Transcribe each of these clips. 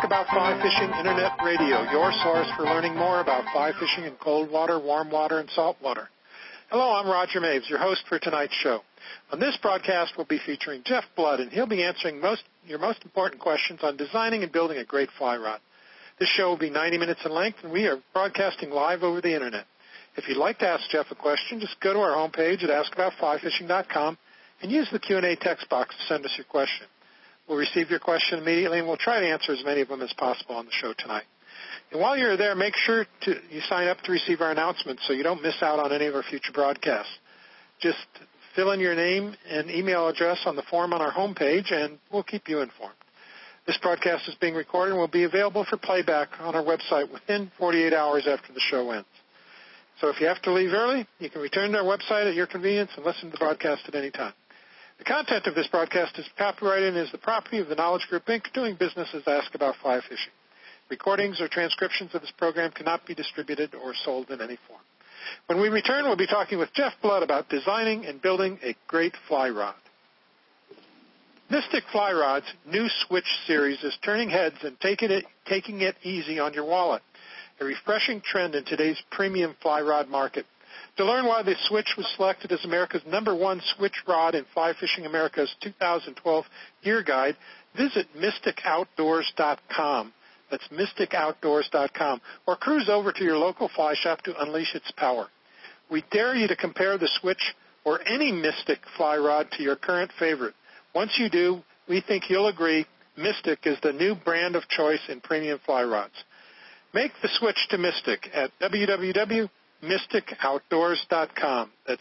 About Fly Fishing Internet Radio, your source for learning more about fly fishing in cold water, warm water, and salt water. Hello, I'm Roger Maves, your host for tonight's show. On this broadcast, we'll be featuring Jeff Blood, and he'll be answering your most important questions on designing and building a great fly rod. This show will be 90 minutes in length, and we are broadcasting live over the Internet. If you'd like to ask Jeff a question, just go to our homepage at askaboutflyfishing.com and use the Q&A text box to send us your question. We'll receive your question immediately, and we'll try to answer as many of them as possible on the show tonight. And while you're there, make sure you sign up to receive our announcements so you don't miss out on any of our future broadcasts. Just fill in your name and email address on the form on our homepage, and we'll keep you informed. This broadcast is being recorded and will be available for playback on our website within 48 hours after the show ends. So if you have to leave early, you can return to our website at your convenience and listen to the broadcast at any time. The content of this broadcast is copyrighted and is the property of the Knowledge Group, Inc., doing business as Ask About Fly Fishing. Recordings or transcriptions of this program cannot be distributed or sold in any form. When we return, we'll be talking with Jeff Blood about designing and building a great fly rod. Mystic Fly Rod's new Switch series is turning heads and taking it easy on your wallet, a refreshing trend in today's premium fly rod market. To learn why the Switch was selected as America's #1 Switch rod in Fly Fishing America's 2012 Year Guide, visit mysticoutdoors.com. That's mysticoutdoors.com. Or cruise over to your local fly shop to unleash its power. We dare you to compare the Switch or any Mystic fly rod to your current favorite. Once you do, we think you'll agree Mystic is the new brand of choice in premium fly rods. Make the switch to Mystic at www.mysticoutdoors.com. That's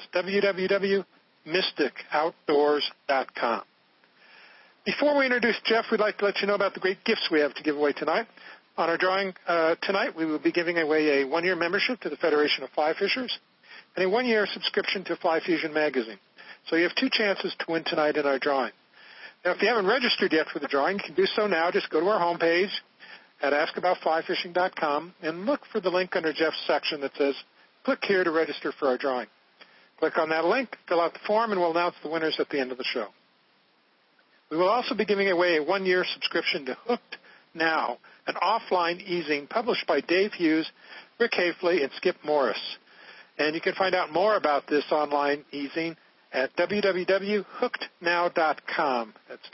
www.mysticoutdoors.com. Before we introduce Jeff, we'd like to let you know about the great gifts we have to give away tonight. On our drawing tonight, we will be giving away a 1-year membership to the Federation of Fly Fishers and a 1-year subscription to Fly Fusion magazine. So you have 2 chances to win tonight in our drawing. Now, if you haven't registered yet for the drawing, you can do so now. Just go to our homepage at askaboutflyfishing.com and look for the link under Jeff's section that says, click here to register for our drawing. Click on that link, fill out the form, and we'll announce the winners at the end of the show. We will also be giving away a 1-year subscription to Hooked Now, an offline e-zine published by Dave Hughes, Rick Hafley, and Skip Morris. And you can find out more about this online e-zine at www.hookednow.com. That's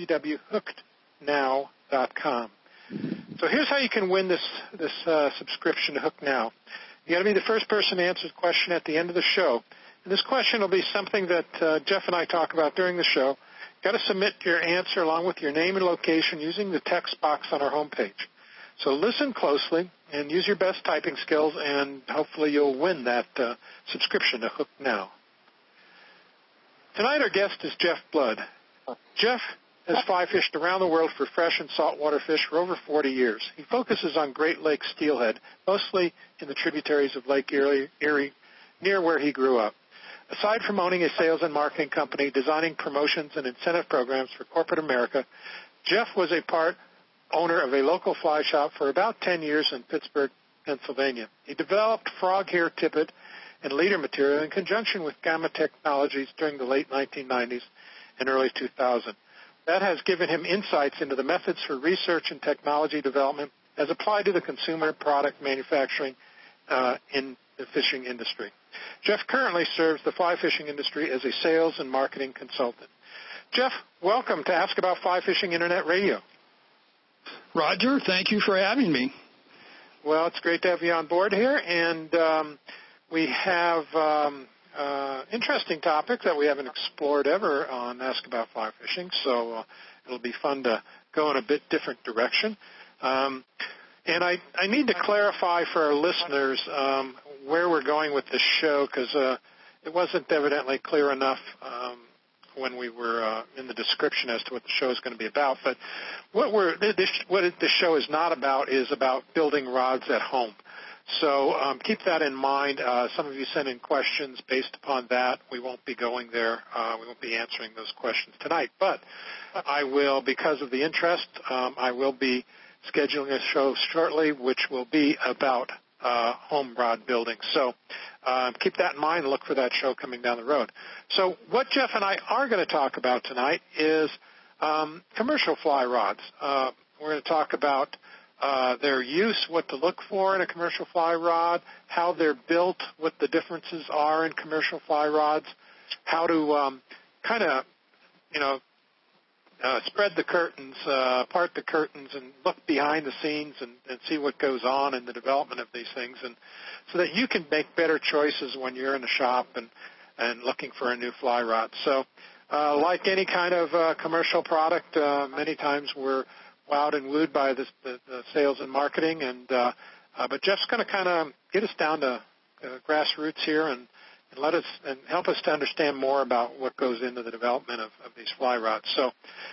www.hookednow.com. So here's how you can win this subscription to Hook Now. You got to be the first person to answer the question at the end of the show. And this question will be something that Jeff and I talk about during the show. You got to submit your answer along with your name and location using the text box on our homepage. So listen closely and use your best typing skills, and hopefully you'll win that subscription to Hook Now. Tonight our guest is Jeff Blood. Jeff has fly fished around the world for fresh and saltwater fish for over 40 years. He focuses on Great Lakes steelhead, mostly in the tributaries of Lake Erie, near where he grew up. Aside from owning a sales and marketing company, designing promotions and incentive programs for corporate America, Jeff was a part owner of a local fly shop for about 10 years in Pittsburgh, Pennsylvania. He developed frog hair tippet and leader material in conjunction with Gamma Technologies during the late 1990s and early 2000. That has given him insights into the methods for research and technology development as applied to the consumer product manufacturing in the fishing industry. Jeff currently serves the fly fishing industry as a sales and marketing consultant. Jeff, welcome to Ask About Fly Fishing Internet Radio. Roger, thank you for having me. Well, it's great to have you on board here, and we have interesting topics that we haven't explored ever on Ask About Fly Fishing, so it'll be fun to go in a bit different direction. And I need to clarify for our listeners where we're going with this show, because it wasn't evidently clear enough when we were in the description as to what the show is going to be about. But what this show is not about is about building rods at home. So keep that in mind. Some of you sent in questions based upon that. We won't be going there. We won't be answering those questions tonight. But I will, because of the interest, I will be scheduling a show shortly which will be about home rod building. So keep that in mind and look for that show coming down the road. So what Jeff and I are going to talk about tonight is commercial fly rods. We're going to talk about their use, what to look for in a commercial fly rod, how they're built, what the differences are in commercial fly rods, how to kind of, spread the curtains, part the curtains, and look behind the scenes and see what goes on in the development of these things, and so that you can make better choices when you're in the shop and looking for a new fly rod. So like any kind of commercial product, many times we're wowed and wooed by the sales and marketing, but Jeff's going to kind of get us down to grassroots here and let us and help us to understand more about what goes into the development of these fly rods. So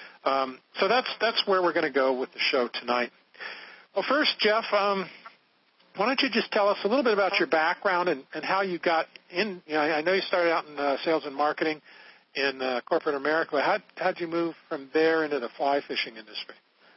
that's where we're going to go with the show tonight. Well, first, Jeff, why don't you just tell us a little bit about your background and how you got in? I know you started out in sales and marketing in corporate America. How'd you move from there into the fly fishing industry?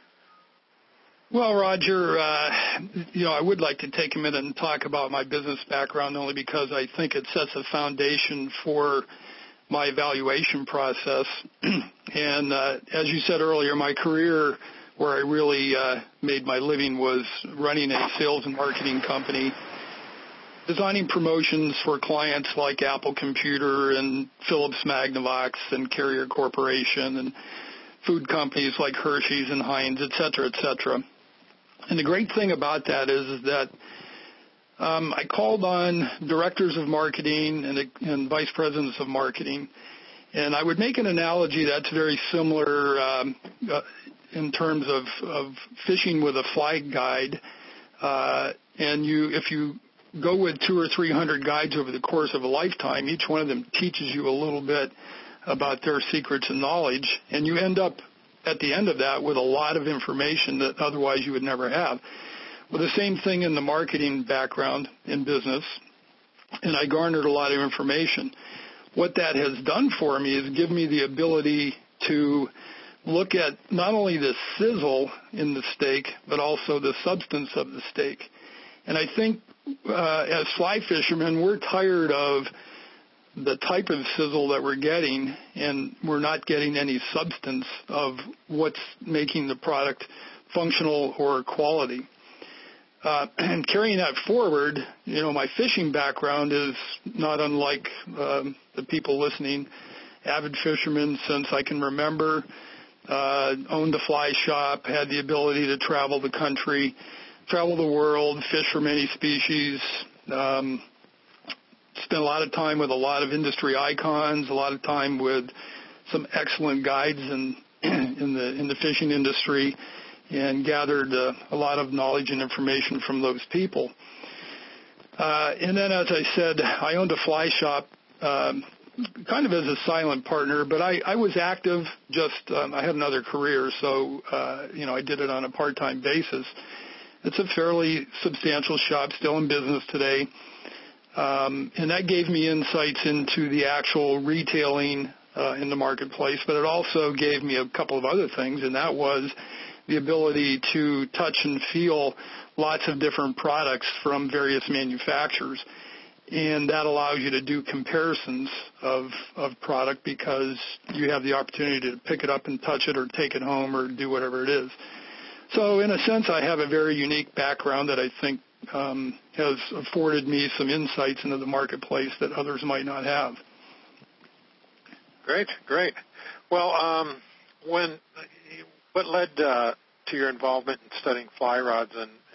Well, Roger, I would like to take a minute and talk about my business background only because I think it sets a foundation for my evaluation process. And as you said earlier, my career where I really made my living was running a sales and marketing company, designing promotions for clients like Apple Computer and Philips Magnavox and Carrier Corporation and food companies like Hershey's and Heinz, et cetera, et cetera. And the great thing about that is that I called on directors of marketing and vice presidents of marketing, and I would make an analogy that's very similar in terms of fishing with a fly guide. And if you go with 200 or 300 guides over the course of a lifetime, each one of them teaches you a little bit about their secrets and knowledge, and you end up at the end of that with a lot of information that otherwise you would never have. Well, the same thing in the marketing background in business, and I garnered a lot of information. What that has done for me is give me the ability to look at not only the sizzle in the steak, but also the substance of the steak. And I think as fly fishermen, we're tired of the type of sizzle that we're getting, and we're not getting any substance of what's making the product functional or quality. And carrying that forward, my fishing background is not unlike the people listening. Avid fisherman since I can remember, owned a fly shop, had the ability to travel the country, travel the world, fish for many species, spent a lot of time with a lot of industry icons, a lot of time with some excellent guides in the fishing industry, and gathered a lot of knowledge and information from those people. And then, as I said, I owned a fly shop kind of as a silent partner, but I was active. I had another career, so I did it on a part-time basis. It's a fairly substantial shop, still in business today. And that gave me insights into the actual retailing in the marketplace, but it also gave me a couple of other things, and that was the ability to touch and feel lots of different products from various manufacturers. And that allows you to do comparisons of product because you have the opportunity to pick it up and touch it or take it home or do whatever it is. So in a sense, I have a very unique background that I think has afforded me some insights into the marketplace that others might not have. Great. Well, what led to your involvement in studying fly rods,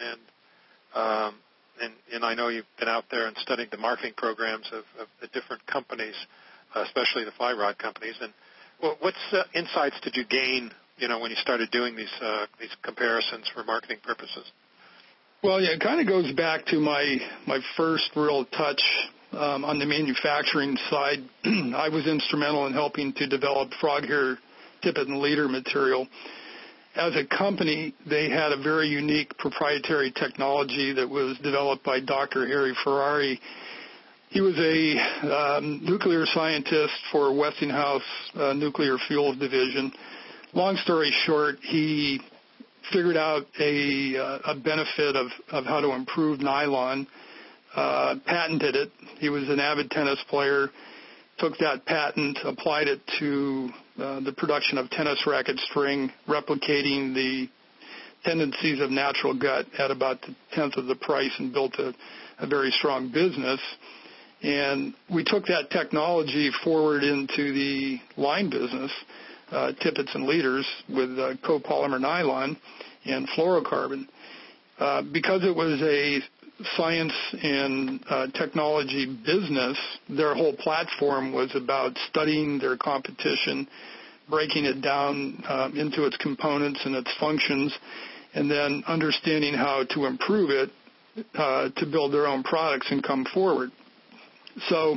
and I know you've been out there and studied the marketing programs of the different companies, especially the fly rod companies. And what insights did you gain, when you started doing these comparisons for marketing purposes? Well, yeah, it kind of goes back to my first real touch on the manufacturing side. I was instrumental in helping to develop frog hair tippet and leader material. As a company, they had a very unique proprietary technology that was developed by Dr. Harry Ferrari. He was a nuclear scientist for Westinghouse Nuclear Fuels Division. Long story short, he figured out a benefit of how to improve nylon, patented it. He was an avid tennis player, took that patent, applied it to the production of tennis racket string, replicating tendencies of natural gut at about the tenth of the price and built a very strong business. And we took that technology forward into the line business, tippets and leaders with copolymer nylon and fluorocarbon. Because it was a science and technology business, their whole platform was about studying their competition, breaking it down into its components and its functions, and then understanding how to improve it to build their own products and come forward. So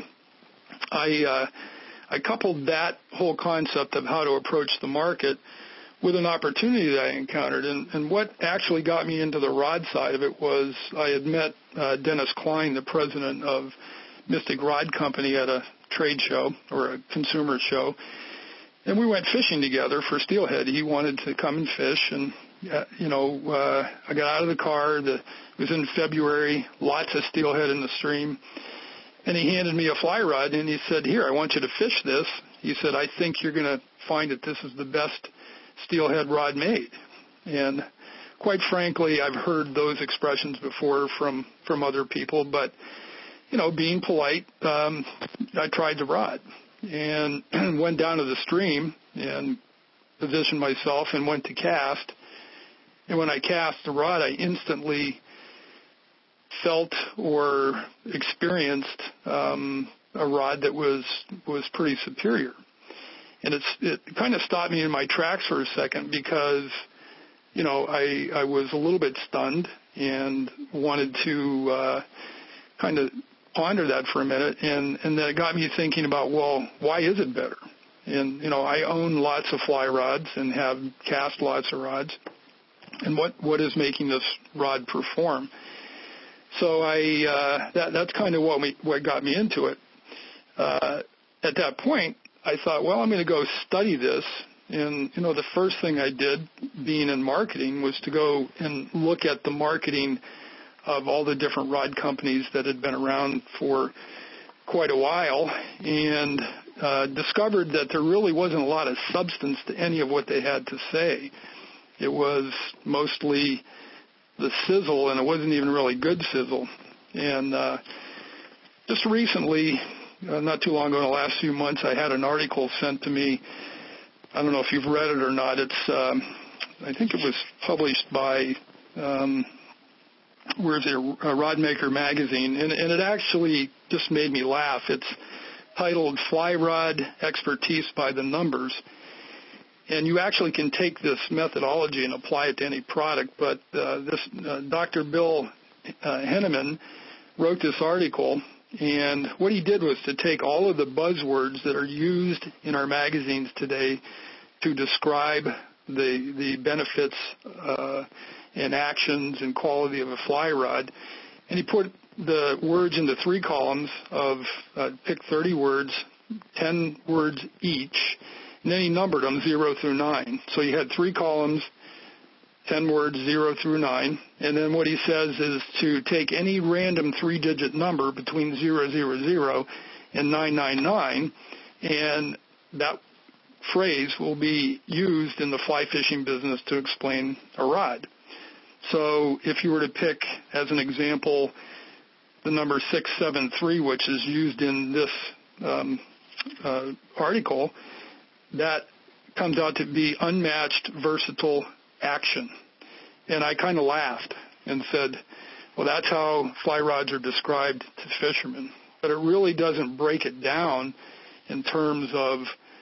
I coupled that whole concept of how to approach the market with an opportunity that I encountered. And what actually got me into the rod side of it was I had met Dennis Klein, the president of Mystic Rod Company, at a trade show or a consumer show. And we went fishing together for steelhead. He wanted to come and fish. And, I got out of the car. It was in February, lots of steelhead in the stream. And he handed me a fly rod, and he said, "Here, I want you to fish this." He said, "I think you're going to find that this is the best steelhead rod made." And quite frankly, I've heard those expressions before from other people, but, being polite, I tried the rod and went down to the stream and positioned myself and went to cast. And when I cast the rod, I instantly felt or experienced a rod that was pretty superior. And it kind of stopped me in my tracks for a second because, I was a little bit stunned and wanted to kind of ponder that for a minute. And then it got me thinking about, well, why is it better? And, I own lots of fly rods and have cast lots of rods. And what is making this rod perform? So that's kind of what got me into it. At that point, I thought, well, I'm going to go study this. And, the first thing I did, being in marketing, was to go and look at the marketing of all the different rod companies that had been around for quite a while, and discovered that there really wasn't a lot of substance to any of what they had to say. It was mostly the sizzle, and it wasn't even really good sizzle. And just recently, not too long ago, in the last few months, I had an article sent to me. I don't know if you've read it or not. It's, I think it was published by, Rodmaker Magazine, and it actually just made me laugh. It's titled "Fly Rod Expertise by the Numbers." And you actually can take this methodology and apply it to any product. But Dr. Bill Henneman wrote this article, and what he did was to take all of the buzzwords that are used in our magazines today to describe the benefits and actions and quality of a fly rod, and he put the words into 3 columns of pick 30 words, 10 words each. And then he numbered them 0 through 9. So you had 3 columns, 10 words, 0 through 9. And then what he says is to take any random 3-digit number between 000 and 999, and that phrase will be used in the fly fishing business to explain a rod. So if you were to pick, as an example, the number 673, which is used in this article, that comes out to be unmatched, versatile action. And I kind of laughed and said, well, that's how fly rods are described to fishermen. But it really doesn't break it down in terms of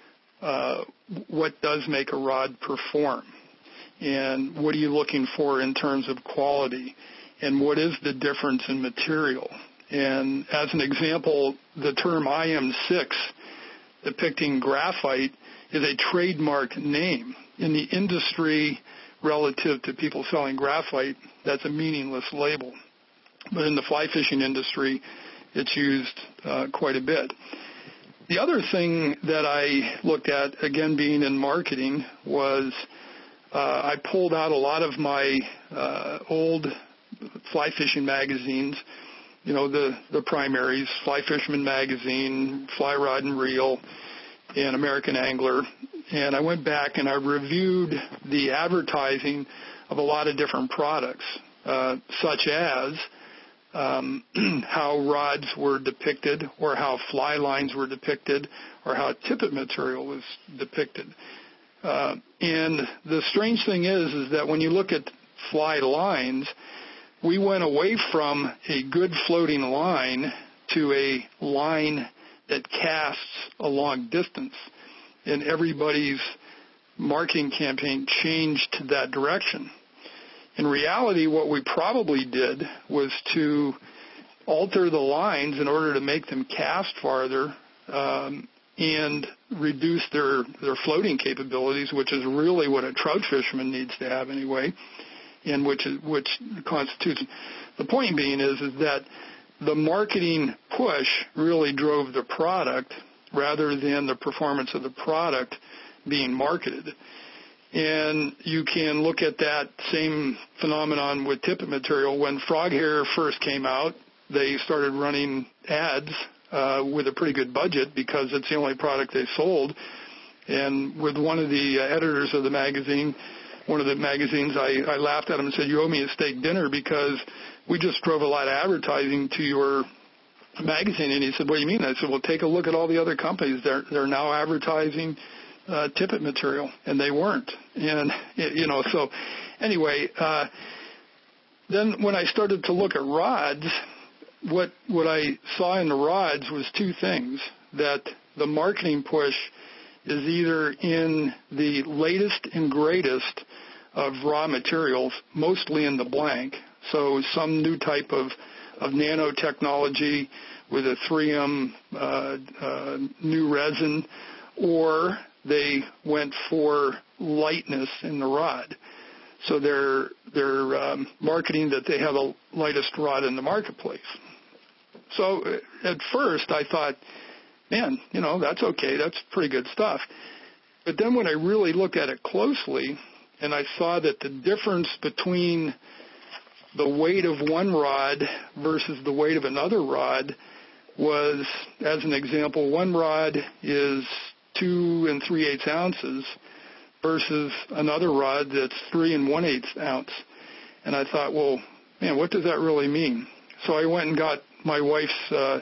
what does make a rod perform, and what are you looking for in terms of quality, and what is the difference in material. And as an example, the term IM6, depicting graphite, is a trademark name. In the industry, relative to people selling graphite, that's a meaningless label. But in the fly fishing industry, it's used quite a bit. The other thing that I looked at, again being in marketing, was I pulled out a lot of my old fly fishing magazines, the primaries, Fly Fisherman Magazine, Fly Rod and Reel, and American Angler, and I went back and I reviewed the advertising of a lot of different products, such as how rods were depicted, or how fly lines were depicted, or how tippet material was depicted. And the strange thing is that when you look at fly lines, we went away from a good floating line to a line that casts a long distance. And everybody's marketing campaign changed to that direction. In reality, what we probably did was to alter the lines in order to make them cast farther and reduce their floating capabilities, which is really what a trout fisherman needs to have anyway, and which constitutes. The point being is that the marketing push really drove the product rather than the performance of the product being marketed. And you can look at that same phenomenon with tippet material. When frog hair first came out, they started running ads with a pretty good budget because it's the only product they sold. And with one of the editors of the magazine, one of the magazines, I laughed at him and said, "You owe me a steak dinner because we just drove a lot of advertising to your magazine." And he said, "What do you mean?" I said, "Well, take a look at all the other companies. They're now advertising tippet material," and they weren't. And, so anyway, then when I started to look at rods, what I saw in the rods was two things: that the marketing push is either in the latest and greatest of raw materials, mostly in the blank, so some new type of nanotechnology with a 3M new resin, or they went for lightness in the rod. So they're marketing that they have the lightest rod in the marketplace. So at first I thought, man, that's okay. That's pretty good stuff. But then when I really looked at it closely and I saw that the difference between the weight of one rod versus the weight of another rod was, as an example, one rod is 2 3/8 ounces versus another rod that's 3 1/8 ounce. And I thought, well, man, what does that really mean? So I went and got my wife's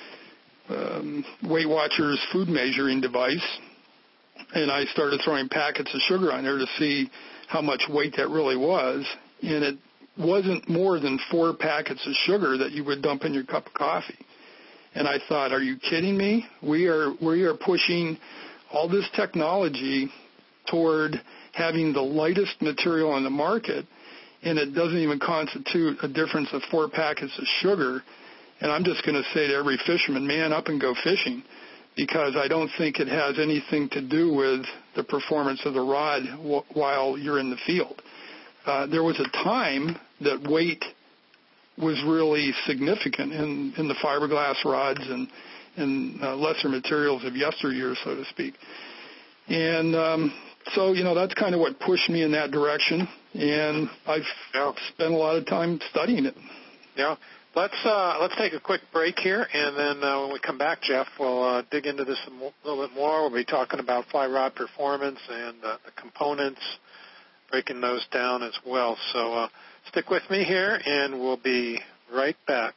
Weight Watchers food measuring device, and I started throwing packets of sugar on there to see how much weight that really was. And it wasn't more than 4 packets of sugar that you would dump in your cup of coffee. And I thought, are you kidding me? We are pushing all this technology toward having the lightest material on the market, and it doesn't even constitute a difference of 4 packets of sugar. And I'm just going to say to every fisherman, man up and go fishing, because I don't think it has anything to do with the performance of the rod while you're in the field. There was a time that weight was really significant in the fiberglass rods and lesser materials of yesteryear, so to speak. And so, that's kind of what pushed me in that direction, and I've spent a lot of time studying it. Yeah. Let's take a quick break here, and then when we come back, Jeff, we'll dig into this a little bit more. We'll be talking about fly rod performance and the components, breaking those down as well. So stick with me here, and we'll be right back.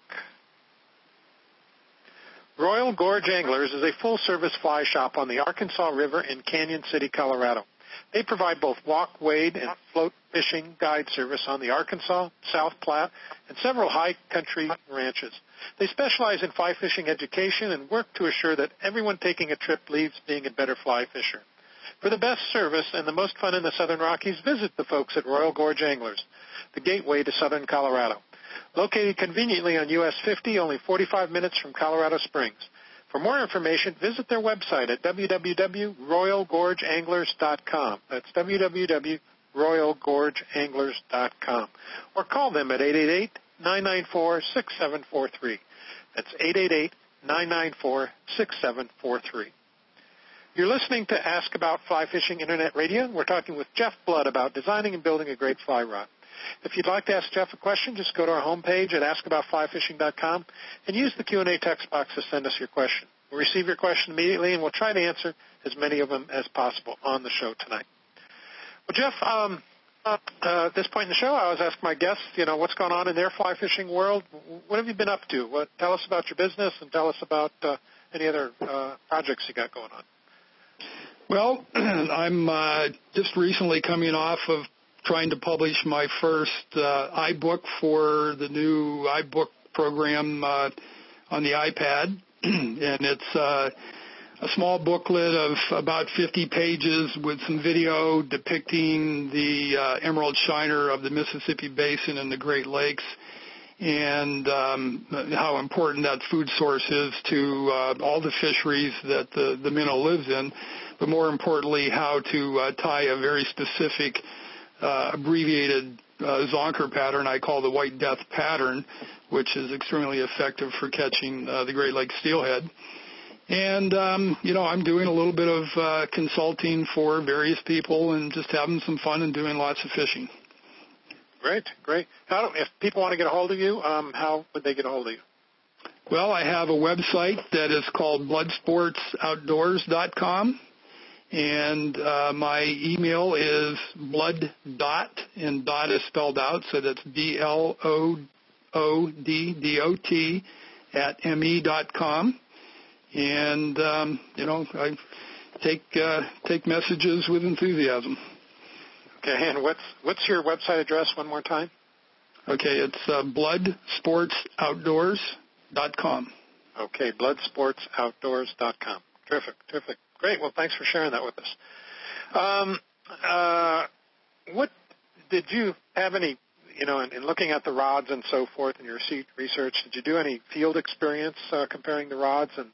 Royal Gorge Anglers is a full-service fly shop on the Arkansas River in Canyon City, Colorado. They provide both walk, wade, and float fishing guide service on the Arkansas, South Platte, and several high country ranches. They specialize in fly fishing education and work to assure that everyone taking a trip leaves being a better fly fisher. For the best service and the most fun in the Southern Rockies, visit the folks at Royal Gorge Anglers, the gateway to southern Colorado. Located conveniently on US 50, only 45 minutes from Colorado Springs. For more information, visit their website at www.royalgorgeanglers.com. That's www.royalgorgeanglers.com. Or call them at 888-994-6743. That's 888-994-6743. You're listening to Ask About Fly Fishing Internet Radio. We're talking with Jeff Blood about designing and building a great fly rod. If you'd like to ask Jeff a question, just go to our homepage at askaboutflyfishing.com and use the Q&A text box to send us your question. We'll receive your question immediately, and we'll try to answer as many of them as possible on the show tonight. Well, Jeff, at this point in the show, I always ask my guests, what's going on in their fly fishing world. What have you been up to? Tell us about your business, and tell us about any other projects you got going on. Well, I'm just recently coming off of trying to publish my first iBook for the new iBook program on the iPad, and it's a small booklet of about 50 pages with some video depicting the emerald shiner of the Mississippi Basin and the Great Lakes, and how important that food source is to all the fisheries that the minnow lives in, but more importantly, how to tie a very specific abbreviated zonker pattern I call the White Death pattern, which is extremely effective for catching the Great Lakes steelhead. And, I'm doing a little bit of consulting for various people and just having some fun and doing lots of fishing. Great. If people want to get a hold of you, how would they get a hold of you? Well, I have a website that is called bloodsportsoutdoors.com, and my email is blooddot, and dot is spelled out, so that's BLOODDOT @me.com. And, I take messages with enthusiasm. Okay, and what's your website address one more time? Okay, it's bloodsportsoutdoors.com. Okay, bloodsportsoutdoors.com. Terrific. Great. Well, thanks for sharing that with us. What did you have any, in looking at the rods and so forth in your research, did you do any field experience comparing the rods? And,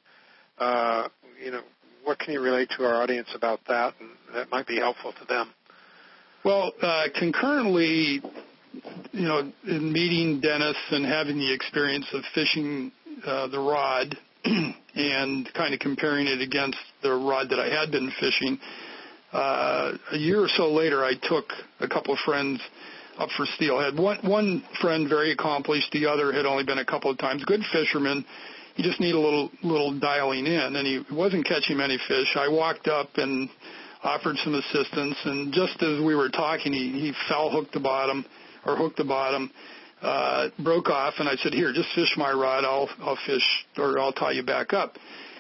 what can you relate to our audience about that? And that might be helpful to them. Well, concurrently, in meeting Dennis and having the experience of fishing the rod and kind of comparing it against the rod that I had been fishing, a year or so later, I took a couple of friends up for steelhead. One friend, very accomplished. The other had only been a couple of times. Good fisherman. You just need a little dialing in, and he wasn't catching many fish. I walked up and offered some assistance, and just as we were talking, he hooked the bottom, broke off, and I said, "Here, just fish my rod. I'll fish, or I'll tie you back up."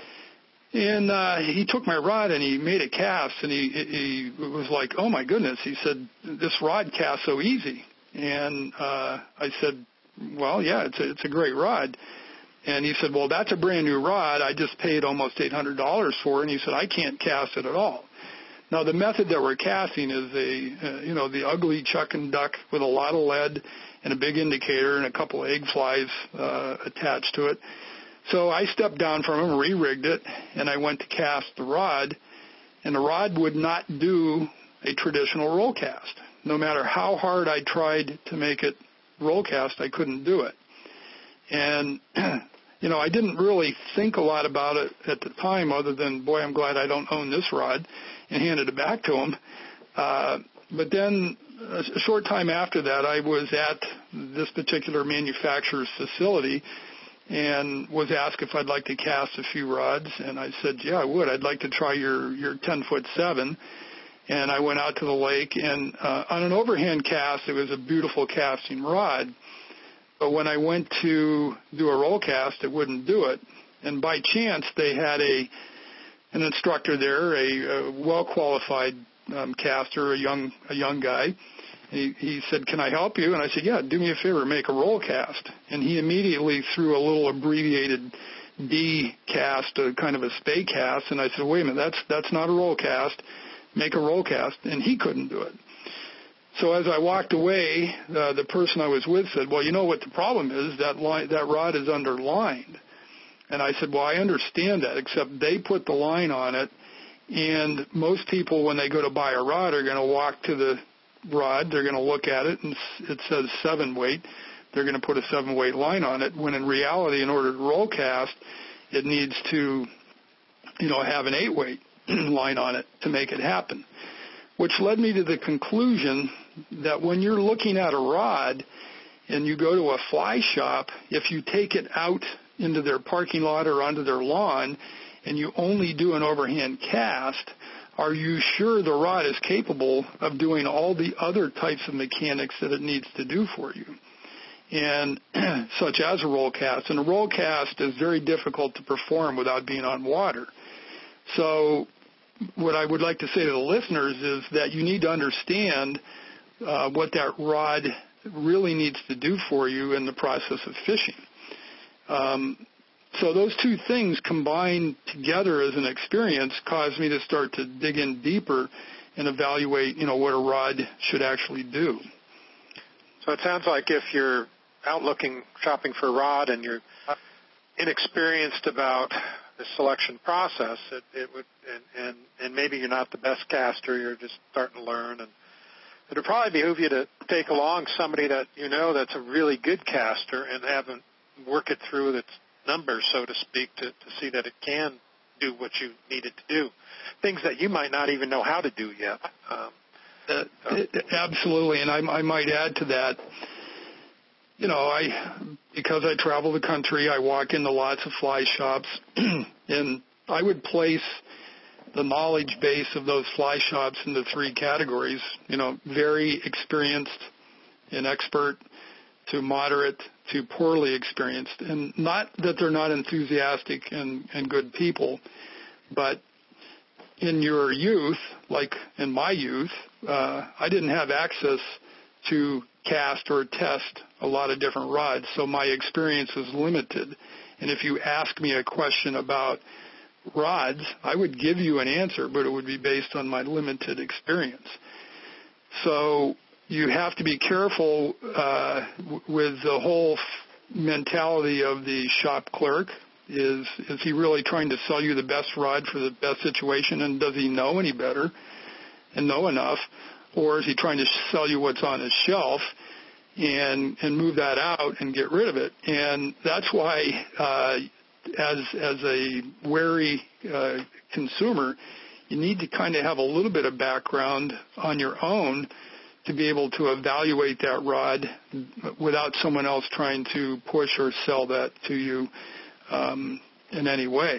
And he took my rod and he made a cast, and he was like, "Oh my goodness!" He said, "This rod casts so easy." And I said, "Well, yeah, it's a great rod." And he said, "Well, that's a brand new rod. I just paid almost $800 for it." And he said, "I can't cast it at all." Now, the method that we're casting is the ugly chuck and duck with a lot of lead and a big indicator and a couple of egg flies attached to it. So I stepped down from him, re-rigged it, and I went to cast the rod, and the rod would not do a traditional roll cast. No matter how hard I tried to make it roll cast, I couldn't do it. And, I didn't really think a lot about it at the time other than, boy, I'm glad I don't own this rod, and handed it back to him. But then a short time after that, I was at this particular manufacturer's facility and was asked if I'd like to cast a few rods. And I said, yeah, I would. I'd like to try your 10-foot-7. And I went out to the lake, and on an overhand cast, it was a beautiful casting rod. But when I went to do a roll cast, it wouldn't do it. And by chance, they had an instructor there, a well-qualified caster, a young guy. He said, "Can I help you?" And I said, "Yeah, do me a favor, make a roll cast." And he immediately threw a little abbreviated D cast, a kind of a spay cast. And I said, "Wait a minute, that's not a roll cast. Make a roll cast." And he couldn't do it. So as I walked away, the person I was with said, "Well, you know what the problem is? That rod is underlined." And I said, "Well, I understand that, except they put the line on it, and most people, when they go to buy a rod, are going to walk to the rod, they're going to look at it, and it says 7-weight. They're going to put a 7-weight line on it, when in reality, in order to roll cast, it needs to, have an 8-weight line on it to make it happen." Which led me to the conclusion that when you're looking at a rod and you go to a fly shop, if you take it out into their parking lot or onto their lawn, and you only do an overhand cast, are you sure the rod is capable of doing all the other types of mechanics that it needs to do for you? And such as a roll cast. And a roll cast is very difficult to perform without being on water. So what I would like to say to the listeners is that you need to understand what that rod really needs to do for you in the process of fishing. So those two things combined together as an experience caused me to start to dig in deeper and evaluate, what a rod should actually do. So it sounds like if you're out shopping for a rod and you're inexperienced about the selection process, it would, and maybe you're not the best caster, you're just starting to learn, and it would probably behoove you to take along somebody that that's a really good caster and have them work it through its numbers, so to speak, to see that it can do what you need it to do, things that you might not even know how to do yet. Absolutely, and I might add to that, because I travel the country, I walk into lots of fly shops, and I would place the knowledge base of those fly shops into three categories, very experienced and expert to moderate to poorly experienced. And not that they're not enthusiastic and good people, but in your youth, like in my youth, I didn't have access to cast or test a lot of different rods, so my experience was limited. And if you ask me a question about rods, I would give you an answer, but it would be based on my limited experience. So you have to be careful with the whole mentality of the shop clerk. Is he really trying to sell you the best rod for the best situation, and does he know any better and know enough? Or is he trying to sell you what's on his shelf and move that out and get rid of it? And that's why, as a wary consumer, you need to kind of have a little bit of background on your own to be able to evaluate that rod without someone else trying to push or sell that to you in any way.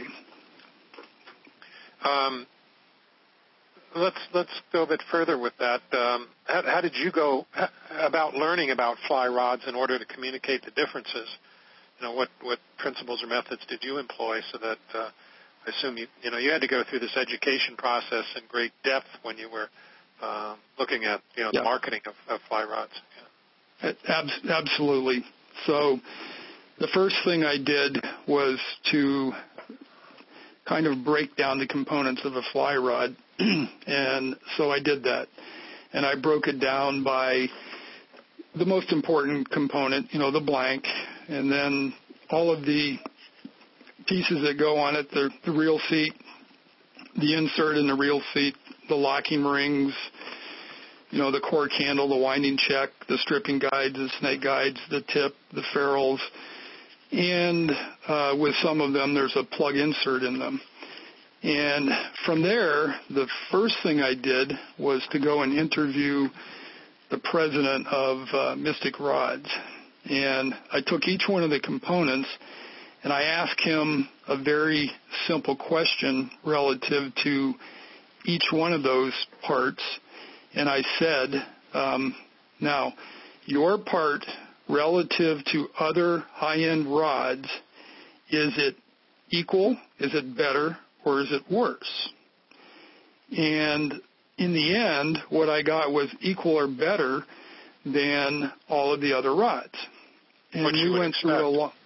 Let's go a bit further with that. How did you go about learning about fly rods in order to communicate the differences? What principles or methods did you employ so that I assume you had to go through this education process in great depth when you were looking at the marketing of fly rods? Yeah. Absolutely. So the first thing I did was to kind of break down the components of a fly rod, and so I did that. And I broke it down by the most important component, the blank, and then all of the pieces that go on it, the reel seat, the insert in the reel seat, the locking rings, the cork handle, the winding check, the stripping guides, the snake guides, the tip, the ferrules, and with some of them there's a plug insert in them. And from there, the first thing I did was to go and interview the president of Mystic Rods. And I took each one of the components and I asked him a very simple question relative to each one of those parts. And I said, now, your part relative to other high-end rods, is it equal, is it better, or is it worse? And in the end, what I got was equal or better than all of the other rods. And we went through a lot.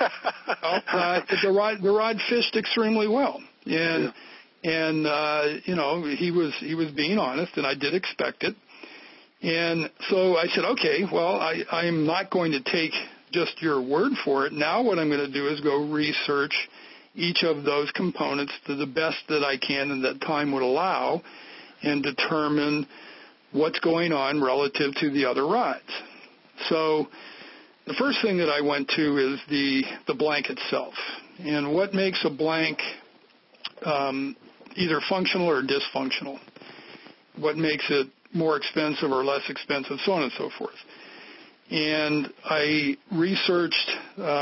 The rod fished extremely well, and he was being honest, and I did expect it. And so I said, okay, well, I'm not going to take just your word for it. Now what I'm going to do is go research each of those components to the best that I can and that time would allow, and determine what's going on relative to the other rods. So the first thing that I went to is the blank itself. And what makes a blank either functional or dysfunctional? What makes it more expensive or less expensive, so on and so forth. And I researched,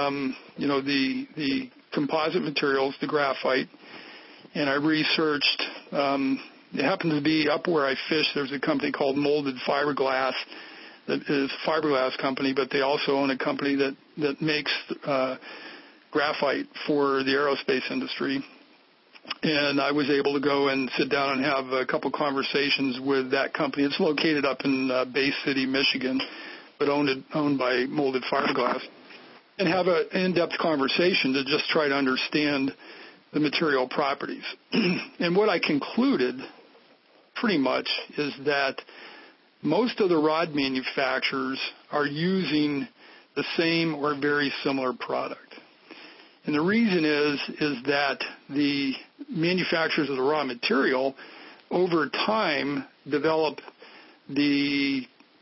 the composite materials, the graphite, and I researched, it happened to be up where I fish, there's a company called Molded Fiberglass that is a fiberglass company, but they also own a company that makes graphite for the aerospace industry. And I was able to go and sit down and have a couple conversations with that company. It's located up in Bay City, Michigan, but owned by Molded Fiberglass, and have an in-depth conversation to just try to understand the material properties. And what I concluded pretty much is that most of the rod manufacturers are using the same or very similar product. And the reason is that the manufacturers of the raw material over time develop the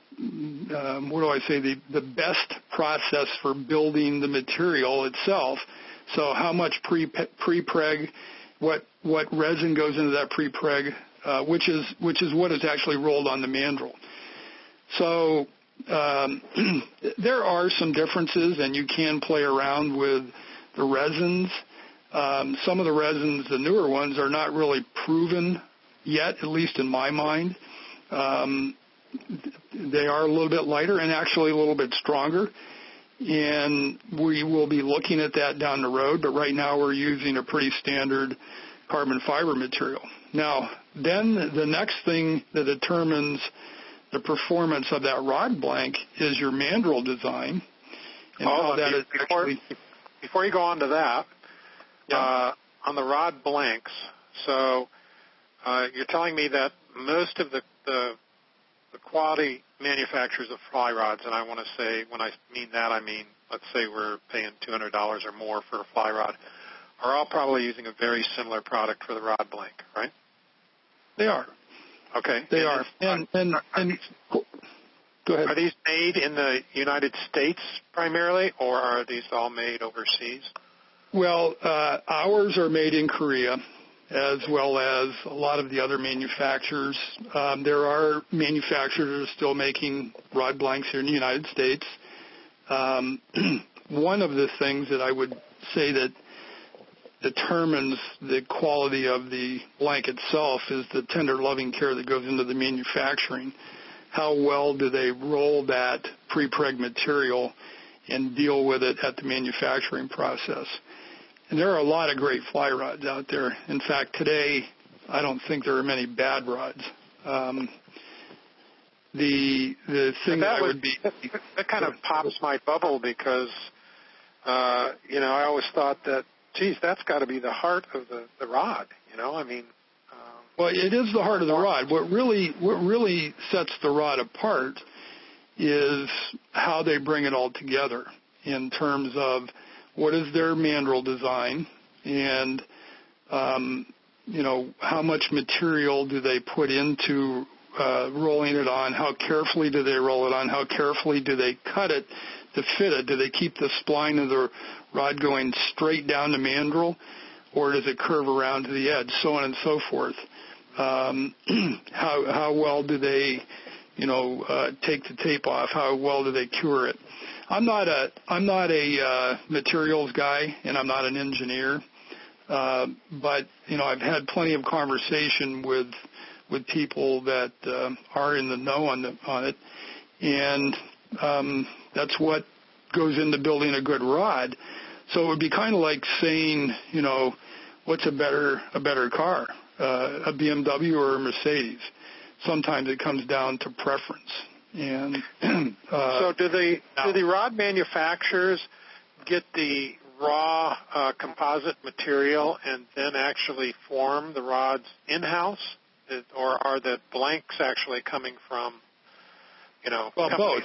best process for building the material itself. So how much pre-preg, what resin goes into that pre-preg, which is what is actually rolled on the mandrel. So there are some differences, and you can play around with the resins. Some of the resins, the newer ones, are not really proven yet, at least in my mind. They are a little bit lighter and actually a little bit stronger, and we will be looking at that down the road, but right now we're using a pretty standard carbon fiber material. Now, then the next thing that determines the performance of that rod blank is your mandrel design. And before you go on to that, on the rod blanks, so you're telling me that most of the quality manufacturers of fly rods, and I want to say, when I mean that, I mean, let's say we're paying $200 or more for a fly rod, are all probably using a very similar product for the rod blank, right? They are. Okay. They are. And go ahead. Are these made in the United States primarily, or are these all made overseas? Well, ours are made in Korea, as well as a lot of the other manufacturers. There are manufacturers that are still making rod blanks here in the United States. One of the things that I would say that determines the quality of the blank itself is the tender, loving care that goes into the manufacturing. How well do they roll that pre-preg material and deal with it at the manufacturing process? And there are a lot of great fly rods out there. In fact, today, I don't think there are many bad rods. The thing that kind of pops my bubble because, I always thought that, geez, that's got to be the heart of the rod. Well, it is the heart of the rod. What really sets the rod apart is how they bring it all together in terms of what is their mandrel design and, how much material do they put into rolling it on, how carefully do they roll it on, how carefully do they cut it to fit it, do they keep the spline of the rod going straight down the mandrel, or does it curve around to the edge, so on and so forth. How well do they, take the tape off? How well do they cure it? I'm not a materials guy, and I'm not an engineer, but I've had plenty of conversation with people that are in the know on it, and that's what goes into building a good rod. So it would be kind of like saying, what's a better car, a BMW or a Mercedes? Sometimes it comes down to preference. And so do the rod manufacturers get the raw composite material and then actually form the rods in-house, or are the blanks actually coming from, Well, both.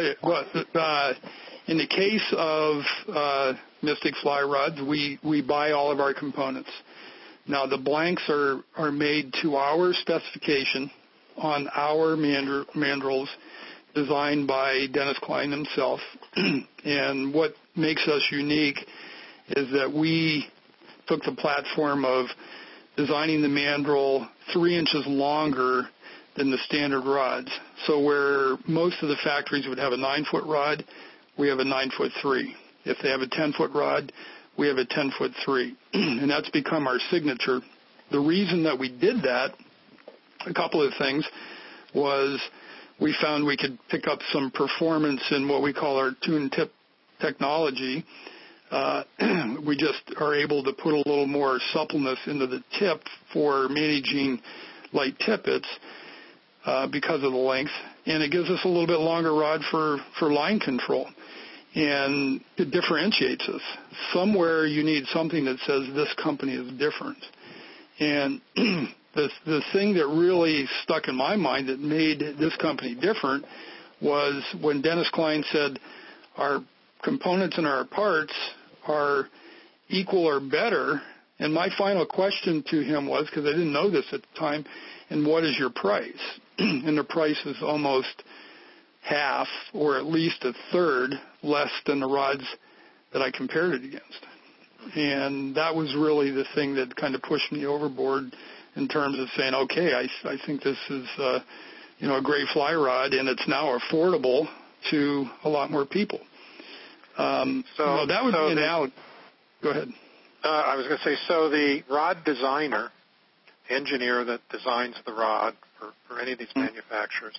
In the case of Mystic fly rods, we buy all of our components. Now, the blanks are made to our specification on our mandrels, designed by Dennis Klein himself. And what makes us unique is that we took the platform of designing the mandrel 3 inches longer than the standard rods. So where most of the factories would have a 9-foot rod, we have a 9-foot 3. If they have a 10-foot rod, we have a 10-foot 3. And that's become our signature. The reason that we did that, a couple of things, was we found we could pick up some performance in what we call our tune tip technology. We just are able to put a little more suppleness into the tip for managing light tippets because of the length, and it gives us a little bit longer rod for line control, and it differentiates us. Somewhere you need something that says this company is different, and the thing that really stuck in my mind that made this company different was when Dennis Klein said our components and our parts are equal or better, and my final question to him was, because I didn't know this at the time, and what is your price? And the price is almost half or at least a third less than the rods that I compared it against. And that was really the thing that kind of pushed me overboard in terms of saying, okay, I think this is a great fly rod, and it's now affordable to a lot more people. That would be an out. Go ahead. I was going to say, so the rod designer, engineer that designs the rod for any of these manufacturers,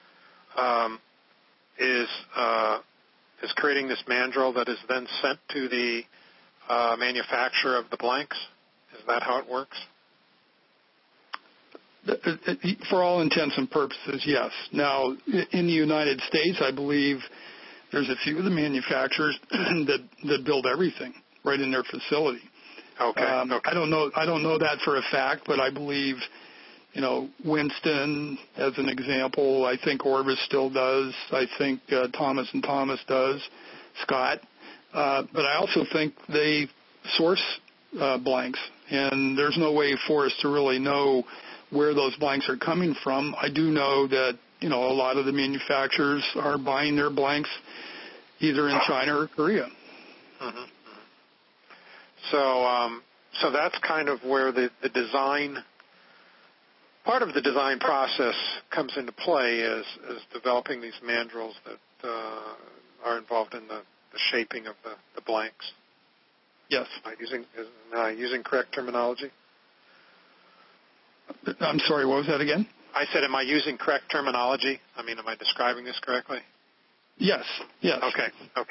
is creating this mandrel that is then sent to the manufacturer of the blanks? Is that how it works? For all intents and purposes, yes. Now, in the United States, I believe there's a few of the manufacturers that build everything right in their facility. Okay. I don't know that for a fact, but I believe, Winston, as an example, I think Orvis still does. I think Thomas & Thomas does, Scott. But I also think they source blanks, and there's no way for us to really know where those blanks are coming from. I do know that, a lot of the manufacturers are buying their blanks either in China or Korea. Mm-hmm. So that's kind of where the design, part of the design process comes into play is developing these mandrels that are involved in the shaping of the blanks. Yes. Am I using correct terminology? I'm sorry, what was that again? I said, am I using correct terminology? Am I describing this correctly? Yes. Okay.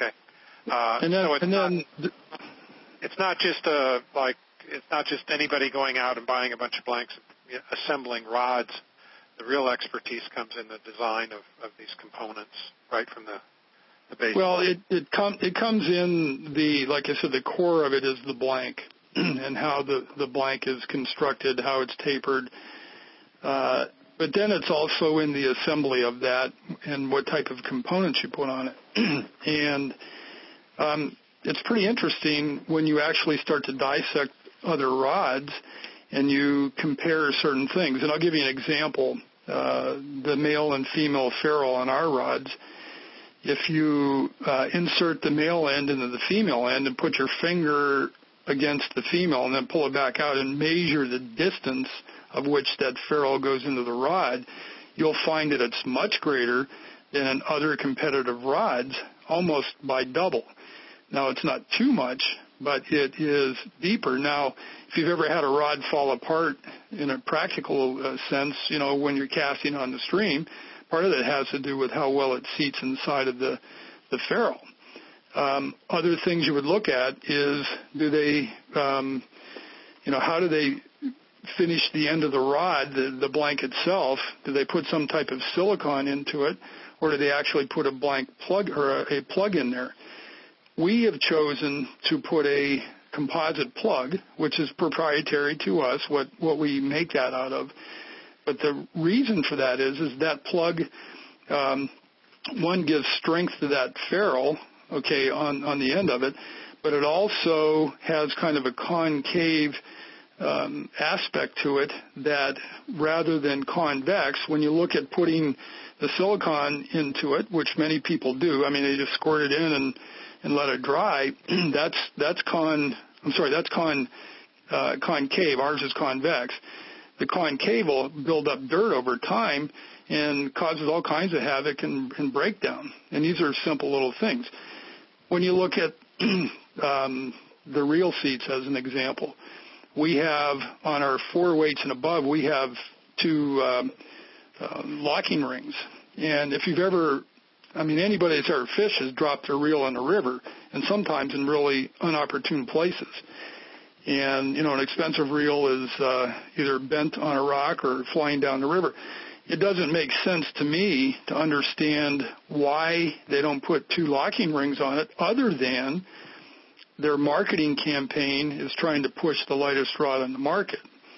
It's not just anybody going out and buying a bunch of blanks, assembling rods. The real expertise comes in the design of these components, right from the base. Well, it comes in like I said, the core of it is the blank and how the blank is constructed, how it's tapered. But then it's also in the assembly of that and what type of components you put on it. And it's pretty interesting when you actually start to dissect other rods and you compare certain things. And I'll give you an example. The male and female ferrule on our rods, if you insert the male end into the female end and put your finger against the female and then pull it back out and measure the distance of which that ferrule goes into the rod, you'll find that it's much greater than in other competitive rods, almost by double. Now, it's not too much, but it is deeper. Now, if you've ever had a rod fall apart in a practical sense, when you're casting on the stream, part of it has to do with how well it seats inside of the ferrule. Other things you would look at is how do they finish the end of the rod, the blank itself? Do they put some type of silicone into it, or do they actually put a blank plug or a plug in there? We have chosen to put a composite plug, which is proprietary to us, what we make that out of. But the reason for that is that plug, one, gives strength to that ferrule, on the end of it, but it also has kind of a concave aspect to it that rather than convex, when you look at putting the silicone into it, which many people do, they just squirt it in and let it dry, that's concave. Ours is convex. the concave will build up dirt over time and causes all kinds of havoc and breakdown. And these are simple little things. When you look at the reel seats as an example, we have on our 4 weights and above, we have 2 locking rings. And if you've ever, anybody that's ever fished has dropped their reel in a river, and sometimes in really inopportune places. And, an expensive reel is either bent on a rock or flying down the river. It doesn't make sense to me to understand why they don't put 2 locking rings on it, other than their marketing campaign is trying to push the lightest rod on the market.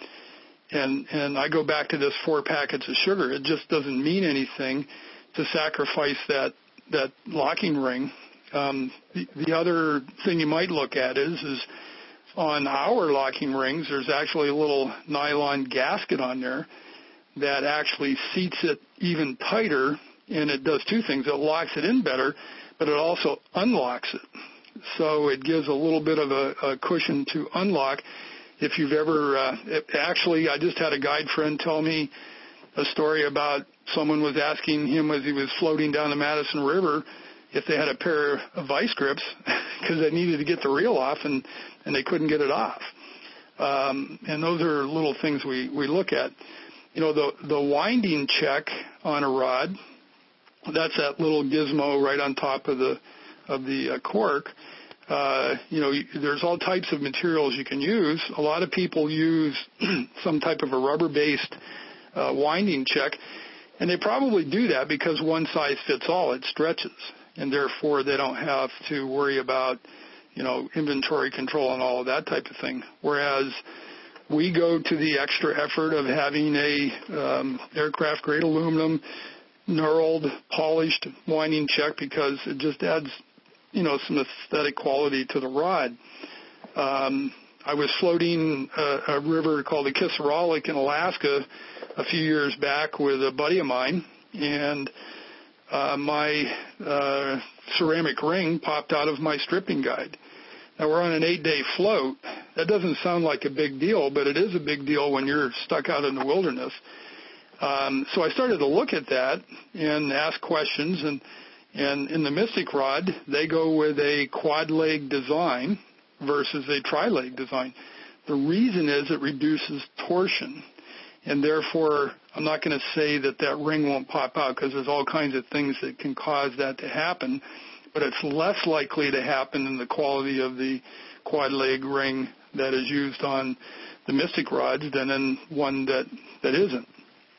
And I go back to this 4 packets of sugar. It just doesn't mean anything to sacrifice that locking ring. The other thing you might look at is on our locking rings, there's actually a little nylon gasket on there that actually seats it even tighter, and it does 2 things. It locks it in better, but it also unlocks it. So it gives a little bit of a cushion to unlock. If you've ever, actually, I just had a guide friend tell me a story about someone was asking him as he was floating down the Madison River if they had a pair of vice grips because they needed to get the reel off and they couldn't get it off. And those are little things we look at. The winding check on a rod, that's that little gizmo right on top of the cork. There's all types of materials you can use. A lot of people use some type of a rubber-based winding check, and they probably do that because one size fits all. It stretches, and therefore they don't have to worry about, inventory control and all of that type of thing. Whereas we go to the extra effort of having a aircraft-grade aluminum, knurled, polished winding check because it just adds some aesthetic quality to the rod. I was floating a river called the Kisaralik in Alaska a few years back with a buddy of mine, and my ceramic ring popped out of my stripping guide. Now, we're on an 8-day float. That doesn't sound like a big deal, but it is a big deal when you're stuck out in the wilderness. So I started to look at that and ask questions, and in the Mystic rod, they go with a quad leg design versus a tri-leg design. The reason is it reduces torsion, and therefore I'm not going to say that ring won't pop out because there's all kinds of things that can cause that to happen, but it's less likely to happen in the quality of the quad leg ring that is used on the Mystic rods than in one that isn't.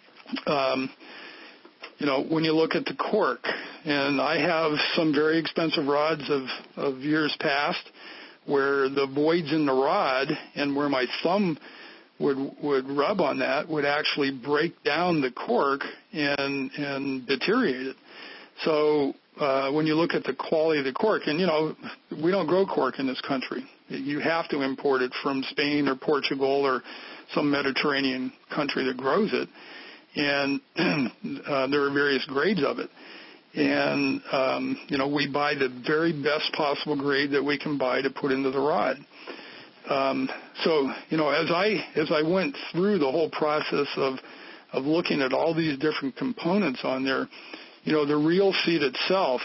When you look at the cork, and I have some very expensive rods of years past where the voids in the rod and where my thumb would rub on that would actually break down the cork and deteriorate it. So when you look at the quality of the cork, and, we don't grow cork in this country. You have to import it from Spain or Portugal or some Mediterranean country that grows it. And there are various grades of it. And, we buy the very best possible grade that we can buy to put into the rod. So, as I went through the whole process of looking at all these different components on there, the reel seat itself,